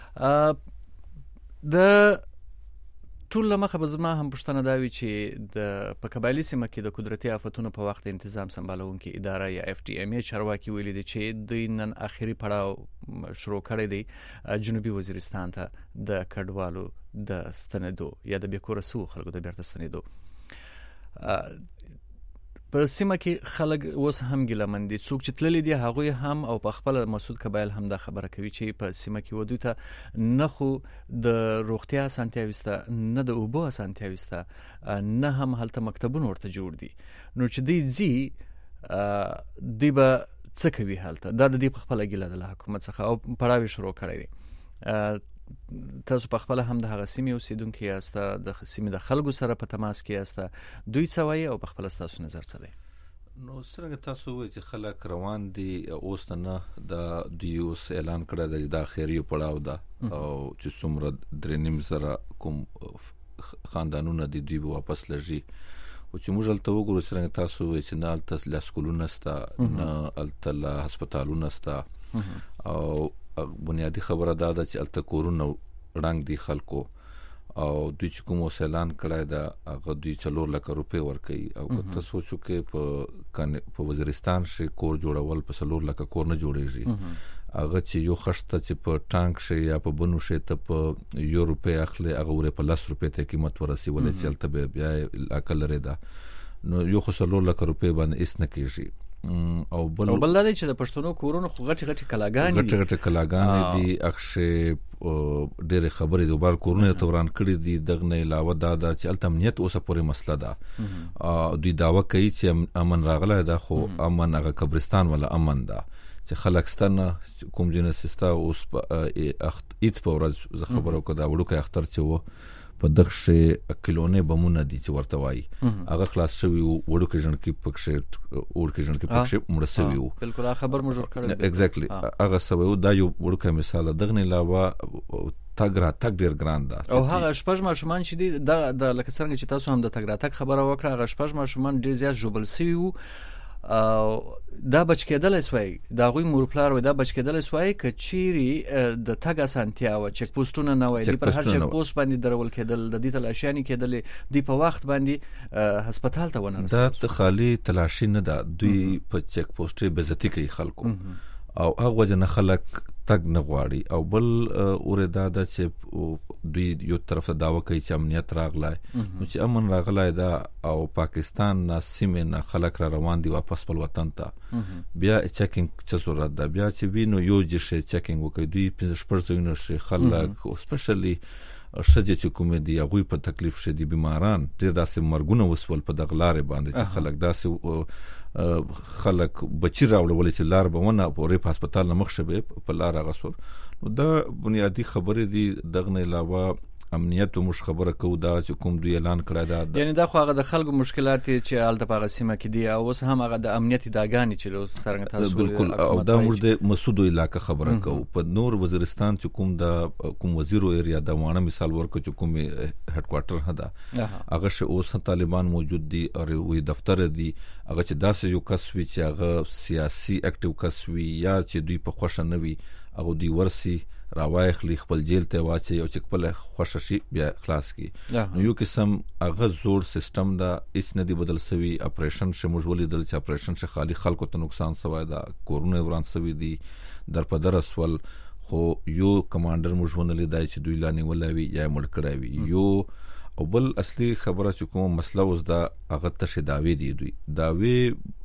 د ټول لمخه به زما هم پوښتنه دا وي چې د په قبایلی سیمه کې د قدرتي آفتونو په وخت تنظیم سمبالونکي اداره یا اف ټي ام ای چارواکي ویلي دي چې دوی نن اخیری پړاو شروع کړی دی جنوبي وزیرستان ته د کډوالو د ستنېدو یا د بیکوره سو خلکو د بیرته ستنېدو. په سیمه کې خلک اوس هم ګیلمن دي. څوک چې تللی دي هغوی هم او په خپل مسعود قبایل هم دا خبره کوي چې په سیمه کې ودوی ته نه خو د روغتیا اسانتیاوې شته، نه د اوبو اسانتیاوې شته، نه هم هلته مکتبونه ورته جوړ دي. نو چې دوی ځي دوی به څه کوي هلته؟ دا د دوی په خپله ګیله ده له حکومت څخه او پړاو یې شروع کړی دی. تاسو په خپل هم د هغه سیمې اوسیدونکي یاست، د سیمې د خلکو سره په تماس کې یاست، دوی څه وایي او په خپل ستاسو نظر څه دی؟ نو څنګه تاسو وایي چې خلک روان دي اوس نه د دوی اوس اعلان کړی دی د اخیری پړاو ده او چې څومره درې نیم زره کوم خاندانونه دي دوی به واپس لږي او چې موږ هلته وګورو څنګه تاسو وایي چې نه هلته لا سکولونه شته، نه هلته لا هسپتالونه شته او بنیادی خبره دا ده چې الته کورونه رنګ دي خلکو او دوی چې کوم اعلان کړی دا هغه دوی څلور لکه روپۍ ورکوي او که ته سوچو کې په په وزیرستان شي کور جوړول په څلور لکه کور نه جوړیږي. هغه چې یو خشته چې په ټانک شي یا په بنو شي ته په یو روپۍ اخلي هغه ورې په لس روپۍ ته قیمت ورسیولې چې هلته بیا عقل لري ده. نو یو خو څلور لکه روپۍ باندې هېڅ نه کېږي. او بل او بل دا دی چې د پښتنو کورونو خو غټي غټي کلاګانې دي، غټي غټي کلاګانې دي، اکشه ډېرې خبرې د بار کورونه ته وران کړي دي. دغه نه علاوه دا ده چې الته امنیت اوسه پورې مسله ده. دوی داوا کوي چې امن راغلی ده خو امن هغه قبرستان ولا امن ده چې خلک ستنه کوم جنس ستا اوس په ایت په ورځ زه خبرو کړه وړوکی اختر چې و په دغه کلونې بمونه دي چې ورته وایي هغه خلاص شوي وو، وړوکی ژڼکي پکښې وړوکی ژڼکي پکښې مړه شوي وو. بالکل خبر مو جوړ کړی ایگزیکټلی هغه سوی وو. دا یو وړوکی مثال دغه نه علاوه تګ راتګ ډېر ګران ده او هغه شپږ ماشومان چې دي د لکه څنګه چې تاسو هم د تګ راتګ خبره وکړه هغه شپږ ماشومان ډېر زیات ژوبل شوي وو او دا بچ کېدلی سوی د هغوی مور پلار وایي دا بچ کېدلی سوی که چیرې د تګ اسانتیا وه چک پوسټونه نه وای، دوی پر هر چک پوسټ باندې درول کېدل، د دې تلاشیانې کېدلې، دوی په وخت باندې هسپتال ته ونه رسېدل. دا خالي تلاشي نه ده، دوی په چک پوسټ بېزتي کوي خلکو او هغه وجه نه خلک تګ نه غواړي. او بل اورې دا ده چې دوی یو طرف ته دعوه کوي چې امنیت راغلی، نو چې امن راغلی دا او پاکستان نه سیمې نه خلک را روان دي واپس خپل وطن ته، بیا چکینګ څه ضرورت ده؟ بیا چې وي نو یو ځای شي چکینګ وکړي. دوی پنځه شپږ ځایونه شي خلک اسپیشلی ښځې چې کومې دي هغوی په تکلیف شي دي، بیماران ډېر داسې مرګونه وسول په دغه لارې باندې چې خلک داسې خلک بچي راوړولې چې لار به ونه پورې په هسپتال نه مخ شي په لار هغه سول. نو دا بنیادي خبرې دي. دغه نه علاوه امنیت موږ خبره کوو دا چې کوم دوی اعلان کړی دا یعنی دا خو هغه د خلکو مشکلات چې هلته په هغه سیمه کې دي او اوس هم هغه د امنیت ادعاګانې چې اوس څرنګه تاسو بالکل او دا موږ د مسعودو علاقه خبره کوو. په نور وزیرستان چې کوم د کوم وزیرو ایریا د وانه مثال ورکړو چې کوم هډ کوارټر هدا هغه ش اوس طالبان موجود دي او وی دفتر دي هغه چې داسې یو کس وی چې هغه سیاسي اکټیو کس وی یا چې دوی په خوښه نه وي هغه دی ورسي راوایخلی خپل جیل ته واچي او چې خپل خوښه شي بیا خلاص کی. نو یو قسم هغه زوړ سیستم دا هیڅ نه دی بدل سوی. اپریشن ش موږ ولیدل چې اپریشن ش خالی خلکو ته نقصان سوی دا کورونه وران سوی دي در په در اسول خو یو کمانډر موږ ونه لیدای چې دوی لانی ولوي یا مړ کړی وي. یو او بل اصلي خبره چې کوم مسله اوس دا هغه ته داوی دی دوی داوی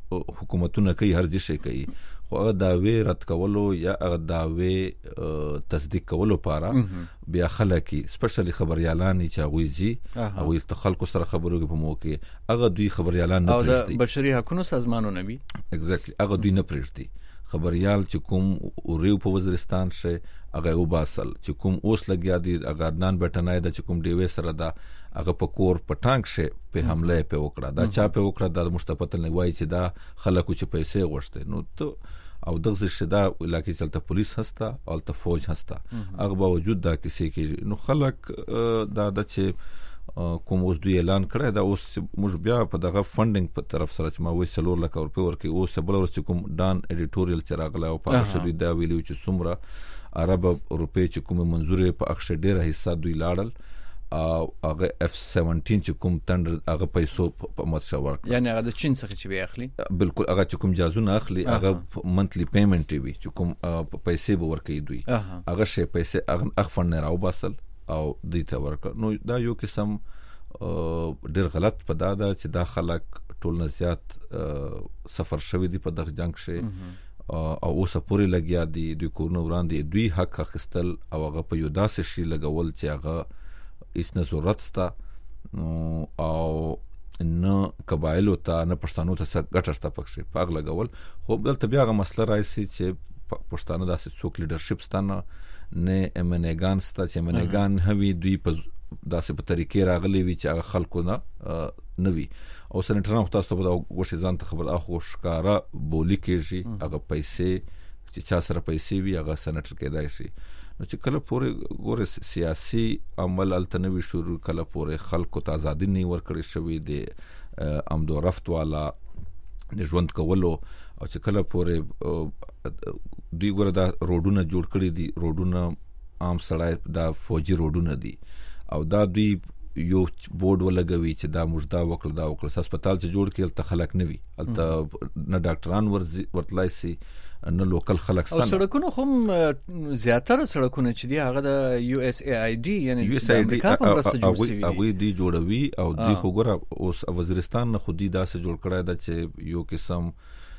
حکومتونه کوي هر ځای شي کوي خو هغه داوی رد کولو یا هغه داوی تصدیق کولو لپاره بیا خلک سپیشلی خبريالان چې هغه زی هغه ته خلکو سره خبرو په موقع هغه دوی خبريالان نه پرېږدي او د بشري حقوقو سازمانونه وي ایگزیکټلی هغه دوی نه پرېږدي خبريال چې کوم ریو په وزیرستان شي هغه وباسل چې کوم اوس لګیا دي هغه عدنان بټنای د چې کوم ډیوي سره دا هغه په کور په ټانک شي په حمله په وکړه دا چا په وکړه د مشتپتل نه وای چې دا خلکو چې پیسې غوښته نو ته او دغه شدا علاقې چلته پولیس هستا او ته فوج هستا هغه باوجود دا کیسې کې نو خلک دا د چې کوم اوس دوی اعلان کړی دا اوس موږ بیا په دغه فندینګ په طرف سره چې ما وایي څلور لک روپۍ ورکړي اوس بل ورځ کوم ډان ایډیټوریل چې راغلی او په هغه شی دوی دا ویلي چې څومره عرب روپۍ چې کوم منظورې په اخښه ډېره حصہ دوی لاړل او هغه اف سیونټین چې کوم تندر هغه پیسو په مت شور یعنی هغه د چین څخه چې به اخلي بالکل هغه چې کوم جازونه اخلي هغه منتلی پیمنٹ وي چې کوم پیسې به ورکړي دوی هغه شی پیسې هغه اخفن نه راو باسل او دوی ته ورکړ نو دا یو قسم ډېر غلط په دا ده چې دا خلک ټول نه زیات سفر شوی دی په دغه جنگ شي او اوس پورې لګیا دي دوی کورونه وړاندې دوی حق اخیستل او هغه په یو داسې شي لګول چې هغه هیڅ نه ضرورت شته او نه قبایلو ته نه پښتنو ته څه ګټه شته پکې پاک لګول خو دلته بیا هغه مسله راځي چې پښتانه داسې څوک لیډرشپ ستانه نه امنګان ستا چې امنګان هوی دوی په داسې په طریقې راغلي وي چې هغه خلکو نه نه وي او سنټران خو تاسو په غوښې ځان ته خبر اخو ښکارا بولی کېږي هغه پیسې چې چا سره پیسې وي هغه سنټر کېدای شي نو چې کله پورې ګوره سیاسي عمل التنوي شروع کله پورې خلکو ته ازادي نه ورکړي شوی دی آمد و رفت والا د ژوند کولو او چې کله پورې دوی ګوره دا روډونه جوړ کړي دي روډونه عام سړی دا فوجي روډونه دي او دا دوی یو بورډ ولګوي چې دا مجدا وکړه دا وکړه هسپتال چې جوړ کړي ته خلک نه وي الته نه ډاکټران ورتلای سي نه لوکل خلک ستنه او سړکونه هم زیاتره سړکونه چې دی هغه د یو اس ای آی ډي یعنی د امریکا په مرسته جوړ شوی هغه دی جوړوي او دی خو ګوره اوس وزیرستان نه خودي داسې جوړ کړی دا چې یو قسم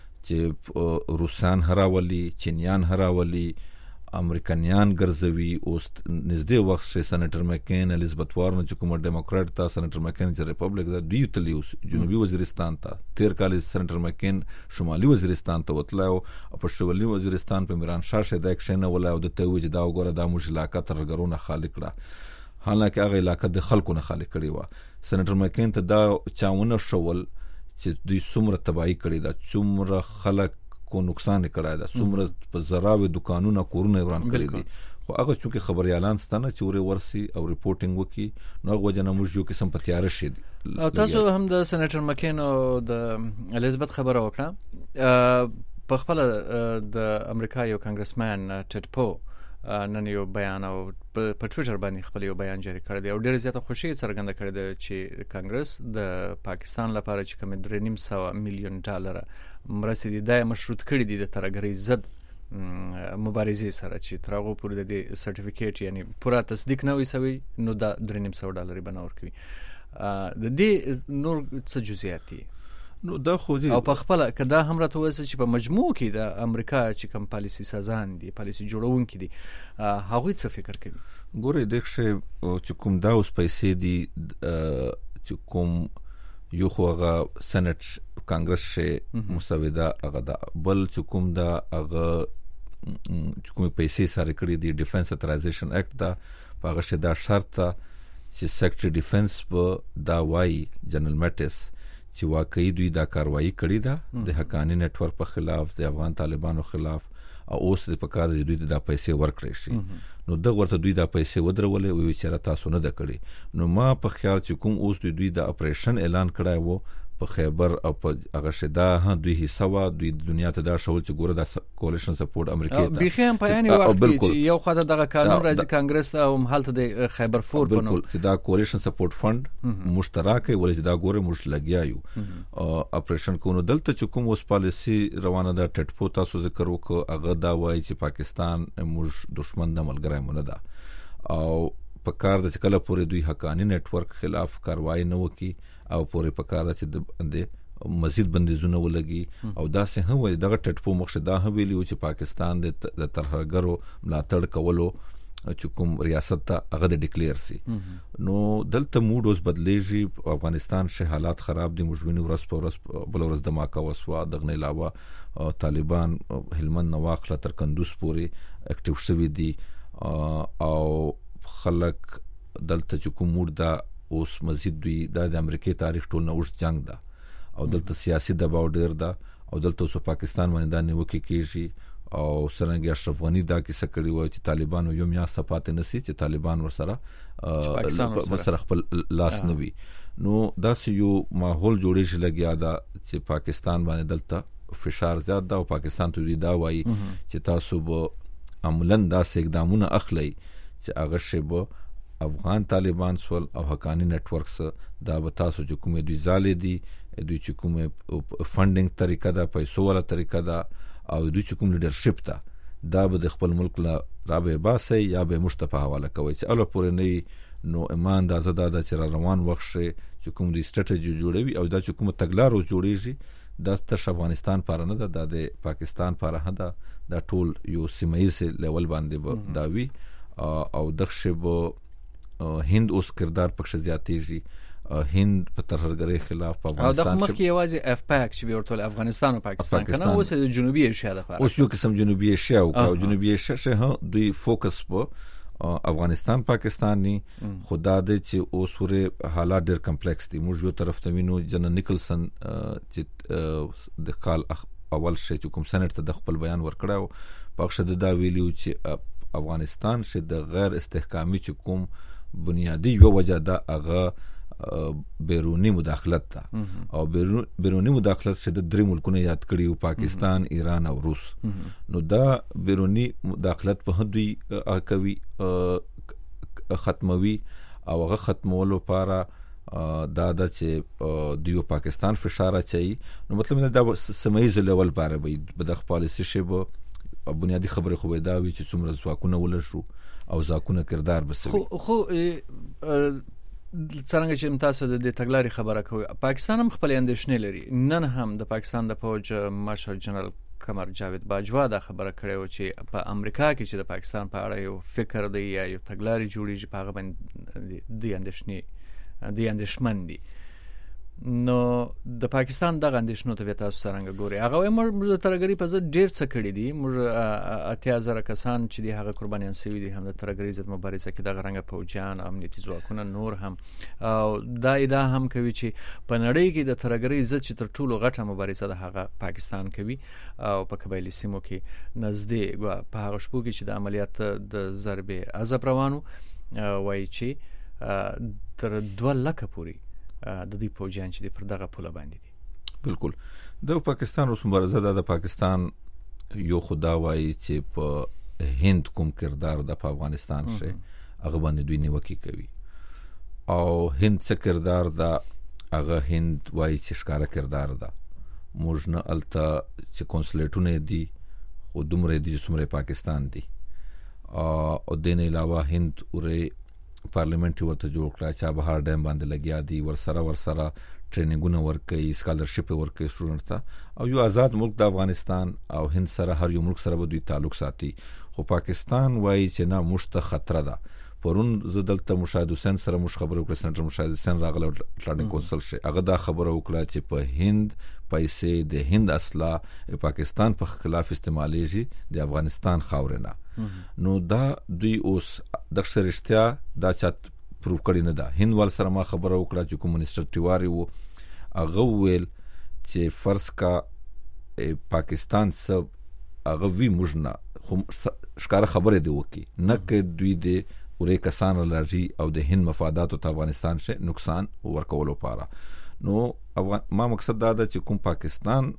چې روسان هراولي چینیان هراولي امریکایان ګرځوي اوس نږدې وخت شي سېنیټر مکین الیزابت وارن چې کوم ډیموکرات تا سېنیټر مکین چې ریپبلیک دا دوی تلیوس جنوبي وزیرستان ته تیر کال سېنیټر مکین شمالي وزیرستان ته وتلو او په شمالي وزیرستان په میران شاه شه د اکشن ولا او د توج دا وګوره د مشلاکه ترګرونه خالق کړه حالکه هغه علاقې د خلکو نه خالق کړي و سېنیټر مکین ته دا چاونه شول چې دوی څومره تباہی کړي دا څومره خلک کو نقصان کړای دا څومره په زراوي دکانونه کورونه وران کړی دي خو هغه چې خبريالان ستنه چې وري ورسي او ریپورټینګ وکي نو هغه جنا موږ یو قسم په تیار شي او تاسو هم د سېنیټر مکین او د الیزابت خبره وکړه په خپل د امریکا یو کانګرسمن ټډ پو نن یو بیان او په ټوئیټر باندې خپل یو بیان جاری کړی دی او ډېر زیاته خوشي څرګنده کړې ده چې کانګرس د پاکستان لپاره چې کوم درې نیم سوه میلیون ډالر مرستې دي دا مشروط کړي دي د ترګرۍ ضد مبارزې سره چې تر هغه پورې د دې سرټیفیکیټ یعنی پوره تصدیق نه وي سوی نو دا درې نیم سوه ډالر به نه ورکوي د دې نور څه جزئیات دي نو دا خو دي او په خپل کدا هم راته وایي چې په مجموع کې د امریکا چې کوم پالیسی سازان دي پالیسی جوړونکي دي هغه څه فکر کوي ګوره دغه چې کوم دا اوس پیسې دي چې کوم یو خو هغه سېنات کانګرس شي مسوده هغه دا بل چې کوم دا هغه چې کوم پیسې سره کړی دي ډیفنس اترایزیشن اکټ دا هغه شي دا شرط چې سیکرټری ډیفنس په دا وای جنرال میټس چې واقعي دوی دا کاروایی کړې ده د حقانی نت ورک په خلاف د افغان طالبانو خلاف او اوس د پکار دوی دا پیسې ورکړي شي نو دغه ورته دوی دا پیسې ودرولې او چې تاسو نه د کړی نو ما په خیال چې کوم اوس دوی دوی د اپریشن اعلان کړای وو په خیبر او په هغه شدا ها دوی حصہ وا دوی دنیا ته دا شول چې ګوره د کولیشن سپورټ امریکا ته بيخي هم په یاني وخت کې یو خدای دغه قانون راځي کانګرس ته او حالت د خیبر فور په نو چې دا کولیشن سپورټ فند مشترک وي ولې دا ګوره مش لګیا یو اپریشن کو نو دلته چې کوم اوس پالیسی روانه ده ټټ پو تاسو ذکر وکړه هغه دا وایي چې پاکستان مش دشمن د ملګری مونږ ده او په کار د کله پورې دوی حقانی نت ورک خلاف کاروایی نه وکي او پورې په کار چې د مزید بندیزونه ولګي او دا څه هم وي دغه ټټپو مخشه دا هم ویلی چې پاکستان د ترهګرو ملاتړ کولو چې کوم ریاست ته هغه د ډیکلیئر سي نو دلته موډ اوس بدلیږي افغانستان شه حالات خراب دي مجبوري ورځ په ورځ بل ورځ دماکه وسوا دغه نه علاوه طالبان هلمند نواخله تر کندوز پورې اکټیو شوي دي او خلک دلته چې کوم موډ دا اوس مزید دوی د امریکای تاریخ ټول نه اوس جنگ ده او دلته سیاسي دباو ډیر ده او دلته اوس پاکستان باندې دا نیوکه کیږي او سرنګ اشرف غنی دا کیسه کړی و چې طالبانو یو میاشت پاتې نسی چې طالبان ورسره ورسره خپل لاس نوي نو دا یو ماحول جوړیږي لګیا دا چې پاکستان باندې دلته فشار زیات ده او پاکستان ته دا وایي چې تاسو به عملاً دا اقدامونه اخلي چې هغه شی به افغان طالبان سول او حقانی نتورکس دا به تاسو چې کومه دوی زالې دي دوی چې کومه فندینګ طریقه ده پیسو والا طریقه ده او دوی چې کوم لیډرشپ ته دا به د خپل ملک لا رابع باسي یا به مشتفه حواله کوي چې الله پورې نه نو ایمان دا زده دا چې روان وخت چې کوم دی سټریټجی جوړوي او دا چې کوم تګلارو جوړیږي دا تر افغانستان پر نه ده د پاکستان پر نه ده دا ټول یو سیمایي لیول باندې دا وی او دغه به هند اوس کردار پکښ زیاتېږي هند په ترهګرۍ خلاف په افغانستان او د مخکې یوازې اف پاک چې ورته افغانستان او پاکستان کنه اوس د جنوبي ایشیا لپاره اوس یو قسم جنوبي ایشیا او جنوبي ایشیا شه دوی فوکس په افغانستان پاکستاني خدا دې چې اوس ور حالات ډېر کمپلیکس دي موږ یو طرف ته وینو جنرال نیکلسن چې د کال اول شې چې کوم سنټ ته د خپل بیان ورکړاو پښه د دا ویلیو چې افغانستان شه د غیر استحکامي چې کوم بنیادی یو وجه دا هغه بیرونی مداخلت ته او بیرونی مداخلت چې د درې ملکونو یاد کړیو پاکستان ایران او روس نو دا بیرونی مداخلت په دوی کوي ختموي او هغه ختمولو لپاره دا د چې دیو پاکستان فشار اچي نو مطلب دا سمایي لیول لپاره به د پالیسي شی به بنیادی خبره خو دا وی چې څومره ځواکونه ولشو او ځواکونه کردار بسوي خو خو څنګه چې تاسو د دې تګلارې خبره کوي پاکستان هم خپل اندېښنې لري نن هم د پاکستان د فوج مشر جنرال قمر جاوید باجوا دا خبره کړې و چې په امریکا کې چې د پاکستان په اړه یو فکر دی یا یو تګلارې جوړیږي په هغه باندې د اندېښنې د اندېښمن دي نو د پاکستان د اندېښنو ته تاسو څنګه ګوري هغه موږ د ترګری په ځد ډیر څه کړی دي موږ اتیا زره کسان چې دی هغه قربانیان شوي دي هم د ترګری ضد مبارزه کې د غرنګ فوجان امنیتي ځواکونه نور هم او دا ادعا هم کوي چې په نړۍ کې د ترګری ضد چې تر ټولو غټه مبارزه د هغه پاکستان کوي او په قبایلی سیمو کې نږدې په هغه شپو کې چې د عملیات د ضربې عذاب روانو وایي چې تر دوه لکه پورې د دې فوجان چې پر دغه پوله باندې دي بالکل د پاکستان اوس مبارزه د پاکستان یو خدا وایي چې په هند کوم کردار د افغانستان شه هغه باندې دوی نیوکه کوي او هند څخه کردار دا هغه هند وایي چې ښکارا کردار دا موږ نه الته چې کنسولیټونه دي خو دومره دي چې څومره پاکستان دي او د نه علاوه هند اورې پارلیمنت ورته جوړ کړی چې بهر ډیم باندې لګیا دي ورسره ورسره ټریننګونه ورکوي سکالرشپ ورکوي سټوډنټ ته او یو آزاد ملک د افغانستان او هند سره هر یو ملک سره به دوی تعلق ساتي خو پاکستان وایي چې نه مشته خطر ده پرون زدلته مشاهد حسین سره مش خبرو کړ سنټر مشاهد حسین راغله اټلانټیک کونسل شي هغه دا خبره وکړه چې په هند پیسې د هند اصله پاکستان په خلاف استعمالېږي د افغانستان خاورنه نو دا دوی اوس د شرشتیا دا چات پروف کړی نه ده هند ول سره ما خبره وکړه چې کوم منسټر تیواری وو هغه ویل چې فرض کا پاکستان سب هغه وی مجنا خو ښکار خبره دی وکي نه کې دوی د ورې کسان لري او د هند مفادات او افغانستان شه نقصان ورکولو لپاره نو ما مقصد دا ده چې کوم پاکستان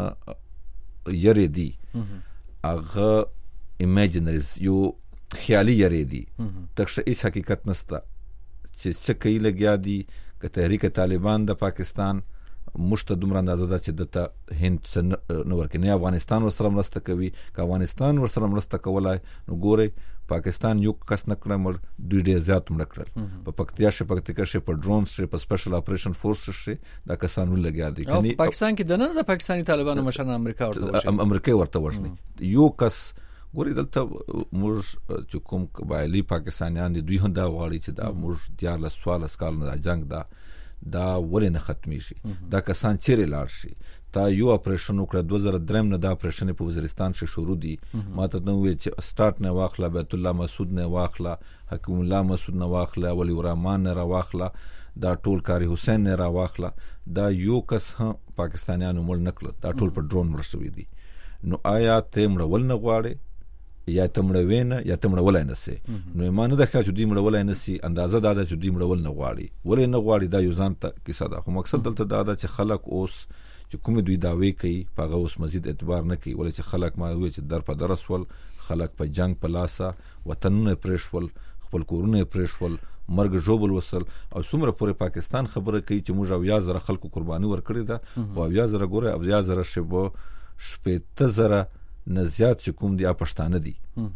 یری دی هغه ایمیجنریز یو خیالي یری دی تکشه هیڅ حقیقت نشته چې څه کوي لګیا دي ک تحریک طالبان د پاکستان مشته دومره اندازه ده چې دته هند څه نه ورکوي، نه افغانستان ورسره مرسته کوي. که افغانستان ورسره مرسته کولای نو ګورئ پاکستان یو کس نه کړه مړ دوی ډېر زیات مړه کړل. په پکتیا شي پکتیکا شي په ډرون شي په سپیشل اپریشن فورس شي دا کسان ولګیا دي. کني پاکستان کې د نه د پاکستاني طالبانو مشران امریکا ورته وشي امریکا ورته وشني یو کس ګوري دلته موږ چې کوم قبایلی پاکستانیان دي دوی هم دا غواړي چې دا موږ دیار له سوال اسکال نه جنگ دا دا ولې نه ختمي شي. دا کسان چیرې لاړ شي. تا یو اپریشن وکړه دوه زره درې نه دا اپریشن په وزیرستان کې شروع دي. ماته نو وی چې سٹارټ نه واخله بیت الله مسعود نه واخله حکیم الله مسعود نه واخله ولی الرحمن نه واخله دا ټول کاری حسین نه را واخله. دا یو کس هم پاکستانیانو مړ نکړه دا ټول په ډرون مړ شوی دي. نو آیا ته مړول نه غواړي یا ته مړوي نه یا ته مړولای نه سي؟ نو ایمان د ښه چې دوی مړولای نه سي اندازه دا ده چې دوی مړول نه غواړي. ولې نه غواړي دا یو ځان ته کیسه ده. خو مقصد دلته دا ده چې خلک اوس چې کوم دوی داوی کوي په هغه اوس مزید اعتبار نه کوي. ولې چې خلک ما وی چې در په درسول خلک په جنگ په لاسه وطنونه پرېښول خپل کورونه پرېښول مرګ ژوبل وصل او څومره پورې پاکستان خبره کوي چې موږ اویا زره خلکو قرباني ورکړې ده او اویا زره ګوره اویا زره شبو شپېته زره نه زیات چې کوم دی پښتانه دي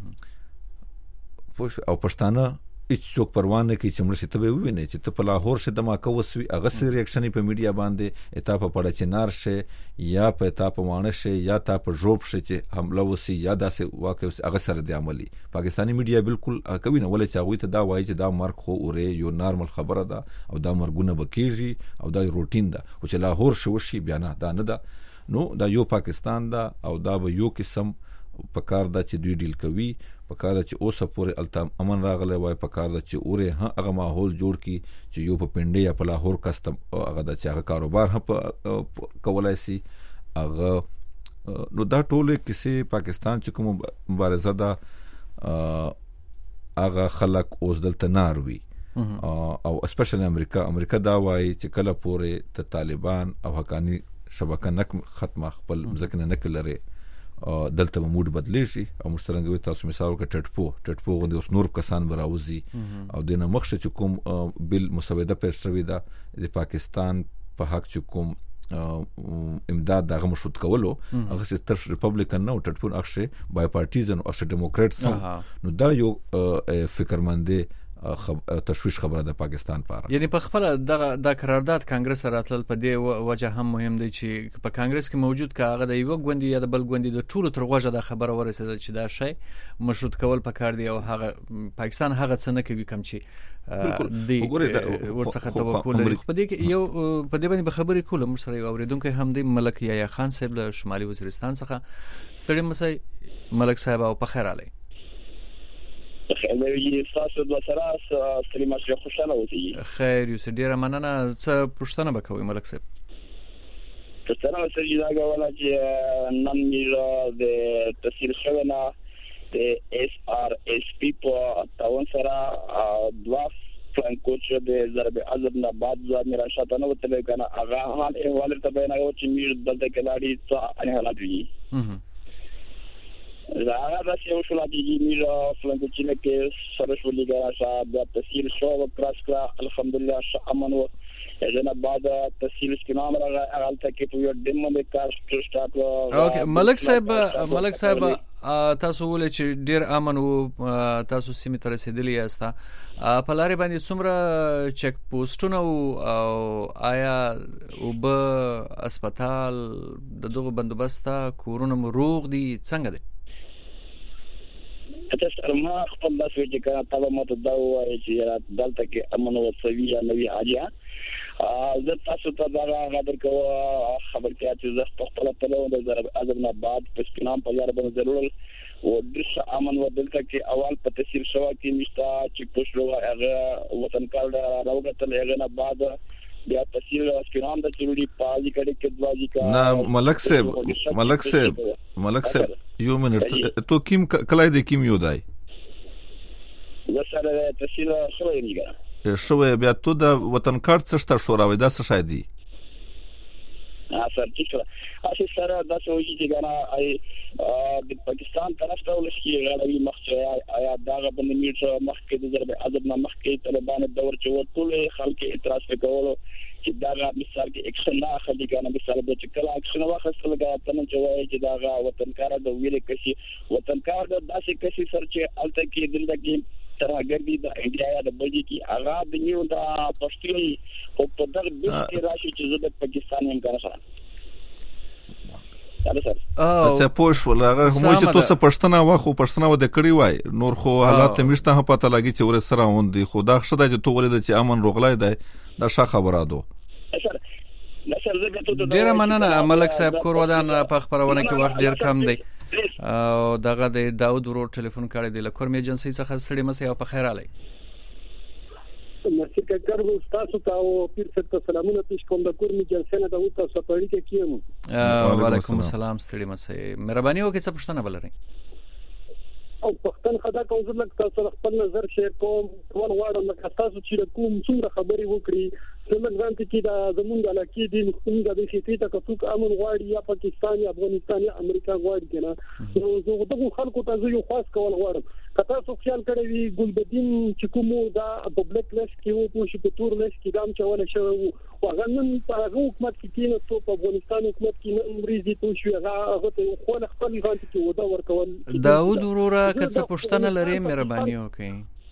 او پښتانه هیڅ څوک پروا نه کوي چې موږ ته به وویني چې ته په لاهور شه د ماکو وسوي هغه سری ریاکشن په میډیا باندې اتا په پړه چنار شه یا په اتا په وانه شه یا تا په جوب شه چې حمله وسی یا داسې واقع هغه سره د عملی پاکستانی میډیا بالکل کوي نه ولې چې هغه ته دا وایي چې دا مرګ خو اوره یو نارمل خبره ده او دا مرګونه بکیږي او دا روټین ده او چې لاهور شو شي بیا نه دا نه ده. نو دا یو پاکستان دا او دا به یو قسم پکار دا چې دوی ډیل کوي پکار دا چې اوسه پورې التام امن راغلی وای پکار دا چې اوره ها هغه ماحول جوړ کی چې یو په پنډه یا په لاهور کستم هغه دا چې هغه کاروبار هم کولای شي هغه. نو دا ټول کیسه پاکستان چې کوم مبارزه دا هغه خلک اوس دلته ناروي او اسپیشلی امریکا امریکا دا وای چې کله پورې ته طالبان او حقانی شبکه نک ختمه خپل ځکه نه کلره دلته موډ بدلی شي او مشترنګوي تاسو مثال وکړه ټټپو ټټپو غوندي اوس نور کسان براوزي او دنه مخشه چې کوم بل مسوده پیش شوی دا د پاکستان په حق چې کوم امداد دغه مشروط کولو هغه چې طرف ریپبلیکن نه او ټټپو اخشه بای پارټیزن او ډیموکریټس نو دا یو فکرمنده خب تشویش خبره د پاکستان پاره. یعنی په خپل دغه د قرارداد کانګرس راتل په دې وجه هم مهم دی چې په کانګرس کې موجود کاغه د یو غوندي یا د بل غوندي د ټولو ترغوجه د خبره ورسېده چې دا شی مشروط کول پکار دی او هغه پاکستان هغه څه نه کوي کم چې دی ورڅخه توکل لري. په دې کې یو په دې باندې خبرې کوله مر سره اوریدونکو هم دی ملک یا خان صاحب له شمالي وزیرستان څخه ستړي مسای ملک صاحب او په خیر علي خیر تاسو د سره ستړي مسای خوشاله اوسئ. خیر یو ډیره مننه. څه پوښتنه وکوي ملک صاحب؟ پوښتنه وسې دا غواړم چې نن موږ د تحصیل شونا د اس ار اس پی په تاون سره دوا فرانکوچ د ضرب عزب نه بعد ځا میرا شاته نو ته کنه هغه حال احوال ته بیان او چې موږ دلته کلاړي څه ان حالات وي زه دا چې وشول چې موږ فرانکوچ نه کې سره شولې ګراشا د تحصیل شو کراس کړه الحمدلله امن و اذن بعد تحصیل سکینام راغلته کې په یو دمه د کار سٹارټ و. اوکې ملک صاحب ملک صاحب تاسو ولې چې ډیر امن وو تاسو سیمه تر رسیدلی یاستا په لارې باندې څومره چک پوسټونه او آیا وب هسپتال د دغه بندوبست کورونه مروغ دي څنګه دي؟ تاسو ما خپل د سوي چې کله طالب مت دا وایي چې دلته کې امن او سوي نوي اجیا زه تاسو ته دا غواړم کوم خبر کې چې زه خپل طالب د ضرب اعظم نه بعد په سپینام په یار باندې ضرور او د امن او دلته کې اول په تفسیر شو کې مشتا چې پښلو هغه وطن کال راوګتل هغه نه بعد بیا تفسیر سپینام د چوري پالي کړي کې دواجی کا نه ملک صاحب ملک صاحب ملک صاحب یو منټ تو کیم کلای د کیم یو دای وسره تفسیر شو یې شو بیا تو د وطن کارت څخه شوراوي دا څه شای دی ا سر ټیک اسی سره دا څه وی چې ګنا ای د پاکستان طرف ته ولشي غاړي مخه آیا دا باندې میټ مخکې د ضرب عدد نه مخکې طالبان دور چې ټول خلک اعتراض وکولو چې دا مثال کې اکشن نه اخلي کنه مثال به چې کله اکشن واخیستل غواړي چې وایي چې دا وطنکار د ویلې کشي وطنکار د داسې کشي سر چې الته کې دلته کې ترګردي د انډیا یا د بلجیک هغه د نیو د پښتون او په دغه د کې راشي چې زه د پاکستان هم کارم اچھا پوش ولاغه هم چې تاسو پښتنه واخو پښتنه و د کړی وای نور خو حالات مشته هم پته لګی چې ور سره وندي خو دا خشده چې تو ولید چې امن روغلای دی دا ښه خبره ده ډیره مننه ملک صاحب کور ودان په خبرونه کې وخت ډیر کم دی او دغه د داود ورو ټلیفون کړی دی له کورم ایجنسی څخه ستړي مسه او په خیر علي مرسی کګر و تاسو ته او پیر څخه سلامونه پیش کوم د کورم ایجنسی نه د تاسو په اړه کې کیم وعلیکم السلام ستړي مسه مهرباني وکړئ څه پوښتنه بلرئ او پښتن خدا کوم زه لکه تاسو خپل نظر شیر کوم ټول واړم لکه تاسو چې کوم څومره خبري وکړي زموږ ځان کې دا زموږ علاقې دي موږ د خېټې ته کوڅه امن غواړي یا پاکستان یا افغانستان یا امریکا غواړي کنه نو زه دغه خلکو ته یو خاص کول غواړم کته څو خیال کړی وي ګلبدین چې کوم دا په بلیک لیست کې وو په شي په تور لیست کې دام چول شوی او هغه نن په حکومت کې کینه ته په افغانستان حکومت کې نن مریضي تو شو هغه ته خو خپل ځان کې ودا ورکول داود وروره کڅ پښتنه لري مهرباني وکړئ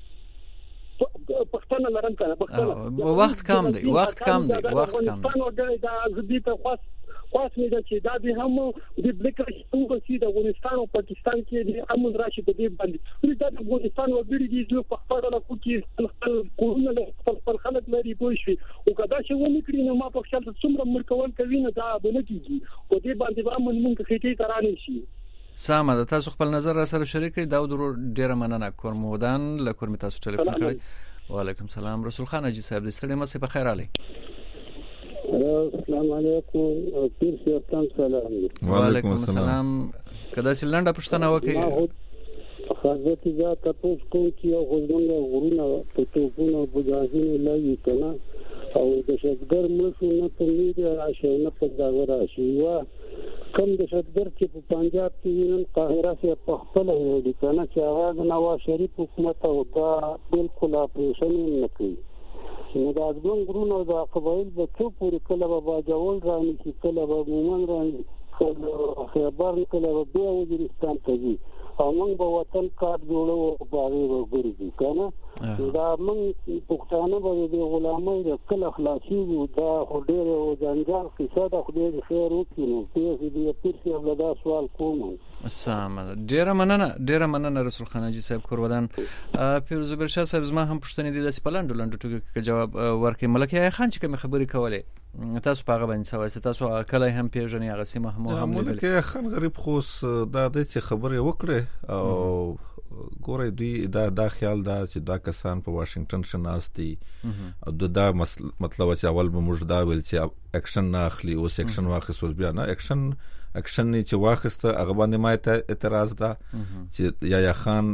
پښتنه لرم کنه پښتنه وخت کم دی وخت کم دی وخت کم دی دا زبیته خاص خاص نه چې دا به هم د بلیک څنګه چې د افغانستان او پاکستان کې د امن راشي په دې باندې دا د افغانستان وګړي دي چې په خپل ډول کې خپل کورونه له خپل خلک لري دوی شي او کدا چې و نکړي نو ما په خپل څومره مرکول کوي نه دا به نه کیږي او دې باندې امن مونږ خېټې ترانه شي سامه ده تاسو خپل نظر را سره شریک کړئ دا ورو ډیره مننه کورمودان له کورم تاسو ټلیفون کړی وعلیکم السلام رسول خان اجي صاحب د ستړي مسه په خیر علي السلام علیکم پیر سیستم سلام وعلیکم السلام کدا سلنده پښتنه وکي حضرت ذات تاسو کوم چې یو غوډنګ غرونه په توپونو بجازینه لای کنه او د شګر مشو نه په میډیا راشي نه په داغ راشي وا کوم د شګر چې په پنجاب کې نن قاهره کې په خپل وړي کنه چې هغه د نواز شریف حکومت او دا بالکل اپریشن نه کوي نو دا ځون غرونه د قبایل په څو پورې کله به باجوال رانی چې کله به مومن رانی کله خبر کله به بیا وزیرستان ته ځي او موږ به وطن کار جوړو او باغې وګورځي کنه دا موږ پښتانه به د غلامۍ د کله خلاصي وو دا هډېر او ځنګل قصه د خدای خیر وکړي نو په دې پیرسي ولدا سوال کوم سامه ډیره مننه ډیره مننه رسول خان اجي صاحب کورودان فیروز برشا صاحب زما هم پښتنې دي د سپلند لاندو ټکو جواب ورکړي ملک یا خان چې کوم خبري کوله تاسو په هغه باندې سوال تاسو کله هم پیژنې هغه سیمه هم هم ملک یا خان غریب خوس دا د څه خبره وکړه او ګورې دوی دا دا خیال دا چې دا کسان په واشنگټن شناستي او دا مطلب چې اول به موږ دا ویل چې اکشن نه اخلي او سیکشن واخص بیا نه اکشن اکشن نه چې واخسته هغه باندې ما ته اعتراض ده چې یا یا خان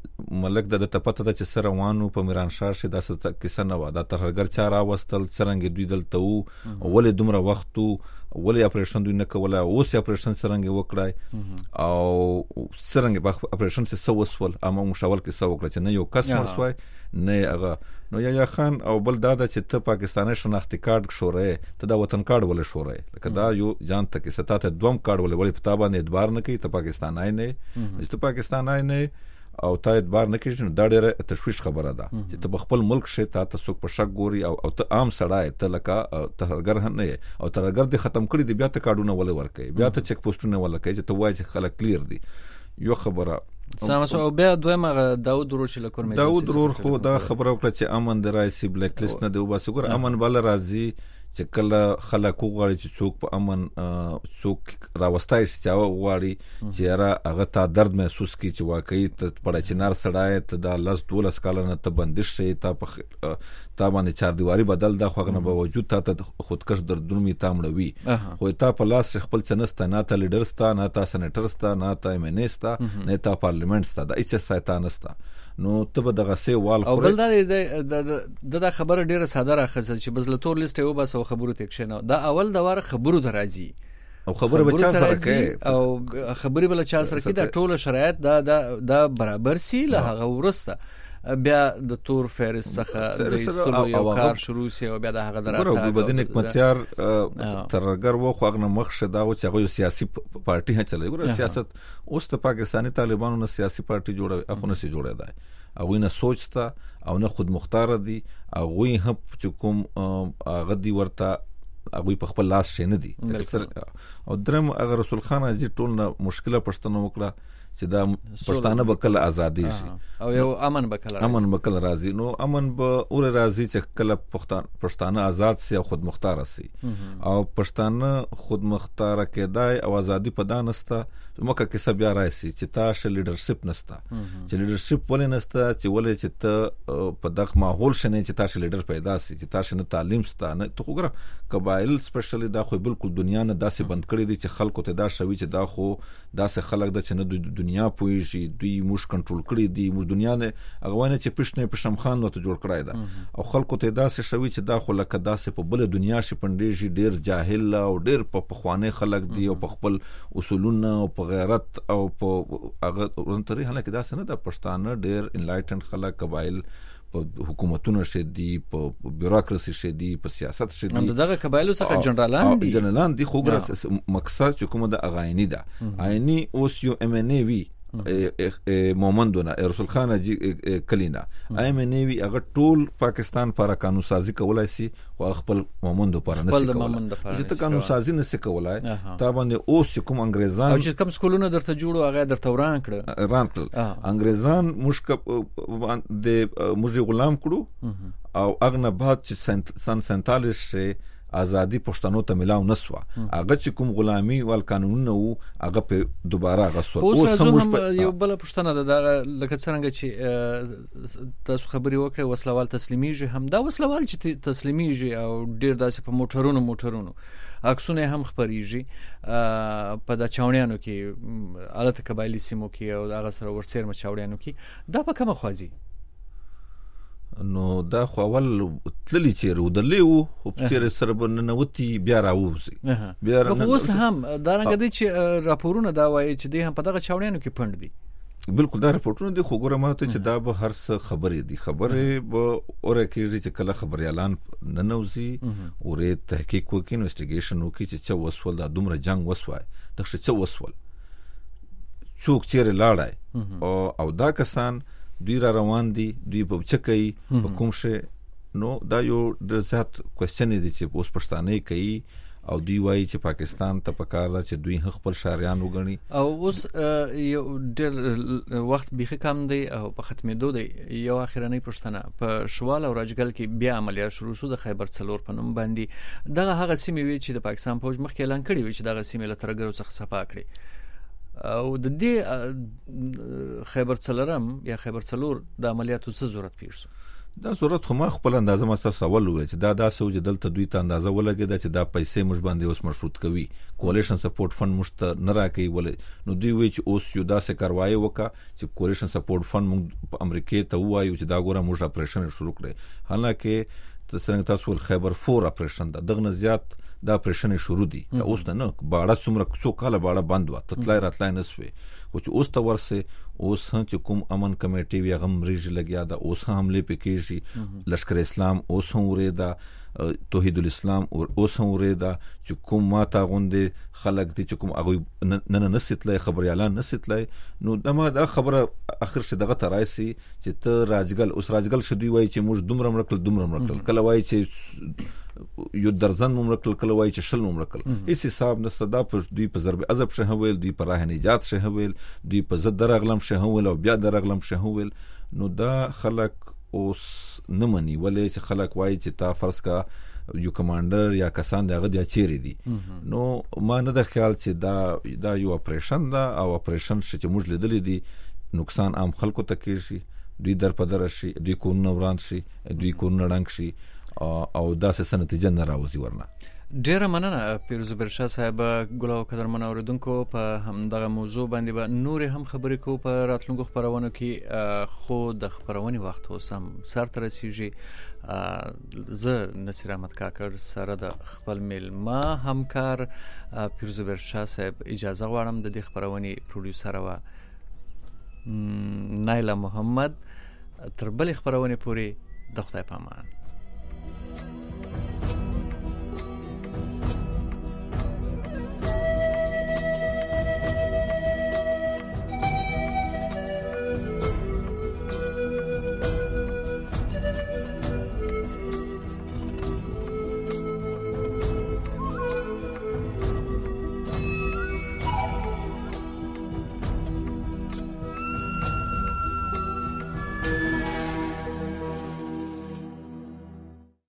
ملک د تپته د چې سره وانه په میران شاه شه د څه کیسه نه و دا ترګر چا را وستل څنګه دوی دلته وو ولې دومره وخت ولې اپریشن دوی نه کوله اوس اپریشن څنګه وکړای او څنګه اپریشن څه سوسول اما مشاول کې سو وکړه چې نه یو کس مرسوي نه هغه نو یا یا خان او بل دا چې ته پاکستاني شناختی کارت شورې ته دا وطن کارت ولې شورې لکه دا یو ځان ته کې ستاته دوم کارت ولې ولې پتا باندې اعتبار نه کوي ته پاکستانای نه چې پاکستانای نه او ته اعتبار نه کوي نو دا ډېره تشویش خبره ده چې ته خپل ملک شه ته تاسو په شک ګوري او او ته عام سړی ته لکه ترګر نه او ترګر دې ختم کړی دی بیا ته کارډونه ولې ورکې بیا ته چک پوسټونه ولې کوي چې ته وایي چې خلک کلیر دي یو خبره سامسو او بیا دویمه داود ورو چې لکور مې داود ورو خو دا خبره وکړه چې امن د رایسي بلیک لیست نه دی وباسه ګور امن بل راځي چې کله خلک وغواړي چې څوک په امن څوک راوستای شي چې وغواړي چې را هغه تا درد محسوس کی چې واقعي ته پړ چنار سړای ته د لاس دولس کال نه ته بندش شي ته په تا باندې چار دیواری بدل دا خو نه به وجود ته خودکش دردونی تامړوي خو ته په لاس خپل چنسته نه ته لیډرستا نه ته سېنیټرستا نه ته ایمنستا نه ته پارلیمنټستا دا هیڅ سایتانستا نو ته به دغه سی وال او بل دا د د خبره ډیره ساده راخصه چې بزلتور لیست یو بس او خبرو ته کښنه دا اول د واره خبرو درازي او خبره به چا سره کوي او خبري بل چا سره کوي دا ټول شرایط دا دا برابر سي له هغه ورسته بیا د تور فهرست څخه د ایستلو یو کار شروع شي او بیا د هغه دراتګ ګلبدین حکمتیار ترګر و خو هغه مخ شدا او چې هغه سیاسي پارټي هم چلوي ګوره سیاست اوس ته پاکستاني طالبانو نه سیاسي پارټي جوړوي اخو نه سي جوړه ده او نه سوچتا او نه خود مختار دي او هم چې کوم هغه دی ورته هغه په خپل لاس شي نه دي او درم هغه رسول خان عزیز ټول نه مشکله پښتنه وکړه چې دا پښتانه به کله ازادي شي او یو امن به کله امن به کله راځي نو امن به اور راځي چې کله پښتانه آزاد سي او خود مختار سي او پښتانه خود مختار کېدای او ازادي په دانسته موکه کې سبیا راځي چې تاسو لیدرشپ نستا چې لیدرشپ ولې نستا چې ولې چې ته په دغه ماحول شنه چې تاسو لیدر پیدا سي چې تاسو نه تعلیم ستا نه تو وګوره قبایل سپیشلی دا خو بالکل دنیا نه داسې بند کړی دي چې خلکو ته دا شوی چې دا خو داسې خلک د چې نه دنیا پويږي دوی موږ کنټرول کړی دي موږ دنیا نه هغه نه چې پښنه پښم خان نو ته جوړ کړای دا او خلکو ته داسې شوی چې دا خو لکه داسې په بل دنیا شي پندېږي ډیر جاهل او ډیر په پخوانه خلک دي او په خپل اصولونه او په غیرت او په هغه ورنتري هله کې داسې نه د پښتانه ډیر انلایټن خلک قبایل په حکومتونو شدي په بیوروکراسي شدي په سیاست شدي هم دغه قبایلو څخه جنرالان دي جنرالان دي خو ګره مقصد چې کومه د اغایني ده عیني اوس یو ام ان ای وی مومندونه رسول خان جی کلینا ایم نیوی هغه ټول پاکستان پر قانون سازی کولای سي خو خپل مومندو پر نه سي کولای چې ته قانون سازی نه سي کولای تا باندې اوس کوم انګريزان او چې کوم سکولونه درته جوړو هغه درته وران کړ وران کړ انګريزان مشک د موږ غلام کړو او اغنه بعد چې سن سنتالیس ازادي پښتنو ته ملاو نسوا هغه چې کوم غلامي ول قانونونه وو هغه په دوباره غسو اوس هم یو بل پښتنه ده لکه څنګه چې تاسو خبري وکړه وسلوال تسلیمیږي هم دا وسلوال چې تسلیمیږي او ډیر داسې په موټرونو موټرونو عکسونه هم خبريږي په د چاونیانو کې حالت قبایلی سیمو کې او هغه سره ورسیر مچاوړیانو کې دا په کومه خوازي نو دا خو اول تللی چیرې ودلې وو او چیرې سره بننوتی بیا راوځي بیا اوس هم دا رنګ دي چې راپورونه دا وایي چې دوی هم په دغه چاونیانو کې پند دي بالکل دا راپورونه دي خو ګوره ماته چې دا به هر څه خبرې دي خبرې به اوره کېږي چې کله خبري اعلان نه نوځي اورې تحقیق وکړي انویسټیګیشن وکړي چې څه وسول دا دومره جنگ وسوای دغه څه وسول څوک چیرې لاړای او او دا کسان دوی را روان دي دوی په چکای په کوم شي نو دا یو د ذات کوېسچن دي چې اوس پښتانه کوي او دوی وایي چې پاکستان ته پکار ده چې دوی خپل شاریان وګڼي او اوس یو ډېر وخت بيخي کم دی او په ختمېدو دی یو اخرنۍ پښتنه په شوال او راجګل کې بیا عملیات شروع شو د خیبر څلور په نوم باندې دغه هغه سیمې وی چې د پاکستان فوج مخکې اعلان کړی وی چې دغه سیمې له ترګرو څخه صفا کړي او د دې خیبر څلورم یا خیبر څلور د عملیاتو څه ضرورت پیښ شو دا ضرورت خو ما خپل اندازه ما تاسو سوال وای چې دا داسې و چې دلته دوی ته اندازه ولګیدا چې دا پیسې موږ باندې اوس مشروط کوي کولیشن سپورټ فند مشت نه راکې ولې نو دوی وای چې اوس یو داسې کاروایی وکړه چې کولیشن سپورټ فند موږ په امریکا ته وایو چې دا ګوره موږ اپریشن شروع کړی حالانکه څنګه تاسو خیبر فور اپریشن دا دغه زیات دا اپریشن شروع دي دا اوس نه باړه څومره څو کاله باړه بند و تطلای راتلای نسوي خو چې اوس ته ورسه اوس هم چې کوم امن کمیټي وی غم ریج لګیا دا اوس هم حمله پکېږي لشکر اسلام اوس هم ورېدا توحید الاسلام اوس هم ورېدا چې کوم ماته غوندې خلک دي چې کوم هغه نه نه نسیتلای خبري اعلان نسیتلای نو دمه دا خبره اخر شه دغه ترایسي چې ته راجګل اوس راجګل شدوی وای چې موږ دومره مرکل دومره مرکل کله وای چې یو درزن ممرکل کله وای چې شل ممرکل هیڅ حساب نشته دا په دوی په ضرب عذاب شه ویل دوی په راه نجات شه ویل دوی په زد درغلم شه ویل او بیا درغلم شه ویل نو دا خلک اوس نه مني ولې چې خلک وای چې تا فرض کا یو کمانډر یا کسان دغه د چیرې دي نو ما نه د خیال چې دا دا یو اپریشن دا او اپریشن چې موږ لیدلې دي نقصان عام خلکو ته کیږي دوی در پدر شي دوی کورونه وران شي دوی کورونه ډنګ شي او داسې سنتیجه نه راوځي ورنه ډیره مننه پیروز برشا صاحب ګلو قدرمن اوریدونکو په همدغه موضوع باندې به با نور هم خبرې کو په راتلونکو خبرونو کې خو د خبرونې وخت اوس هم سر ته رسیږي زه نصیر احمد کاکړ سره د خپل میلمه همکار پیروز برشا صاحب اجازه غواړم د دې خبرونې پروډوسر و نایلا محمد تر بلې خبرونه پورې د خدای پامان.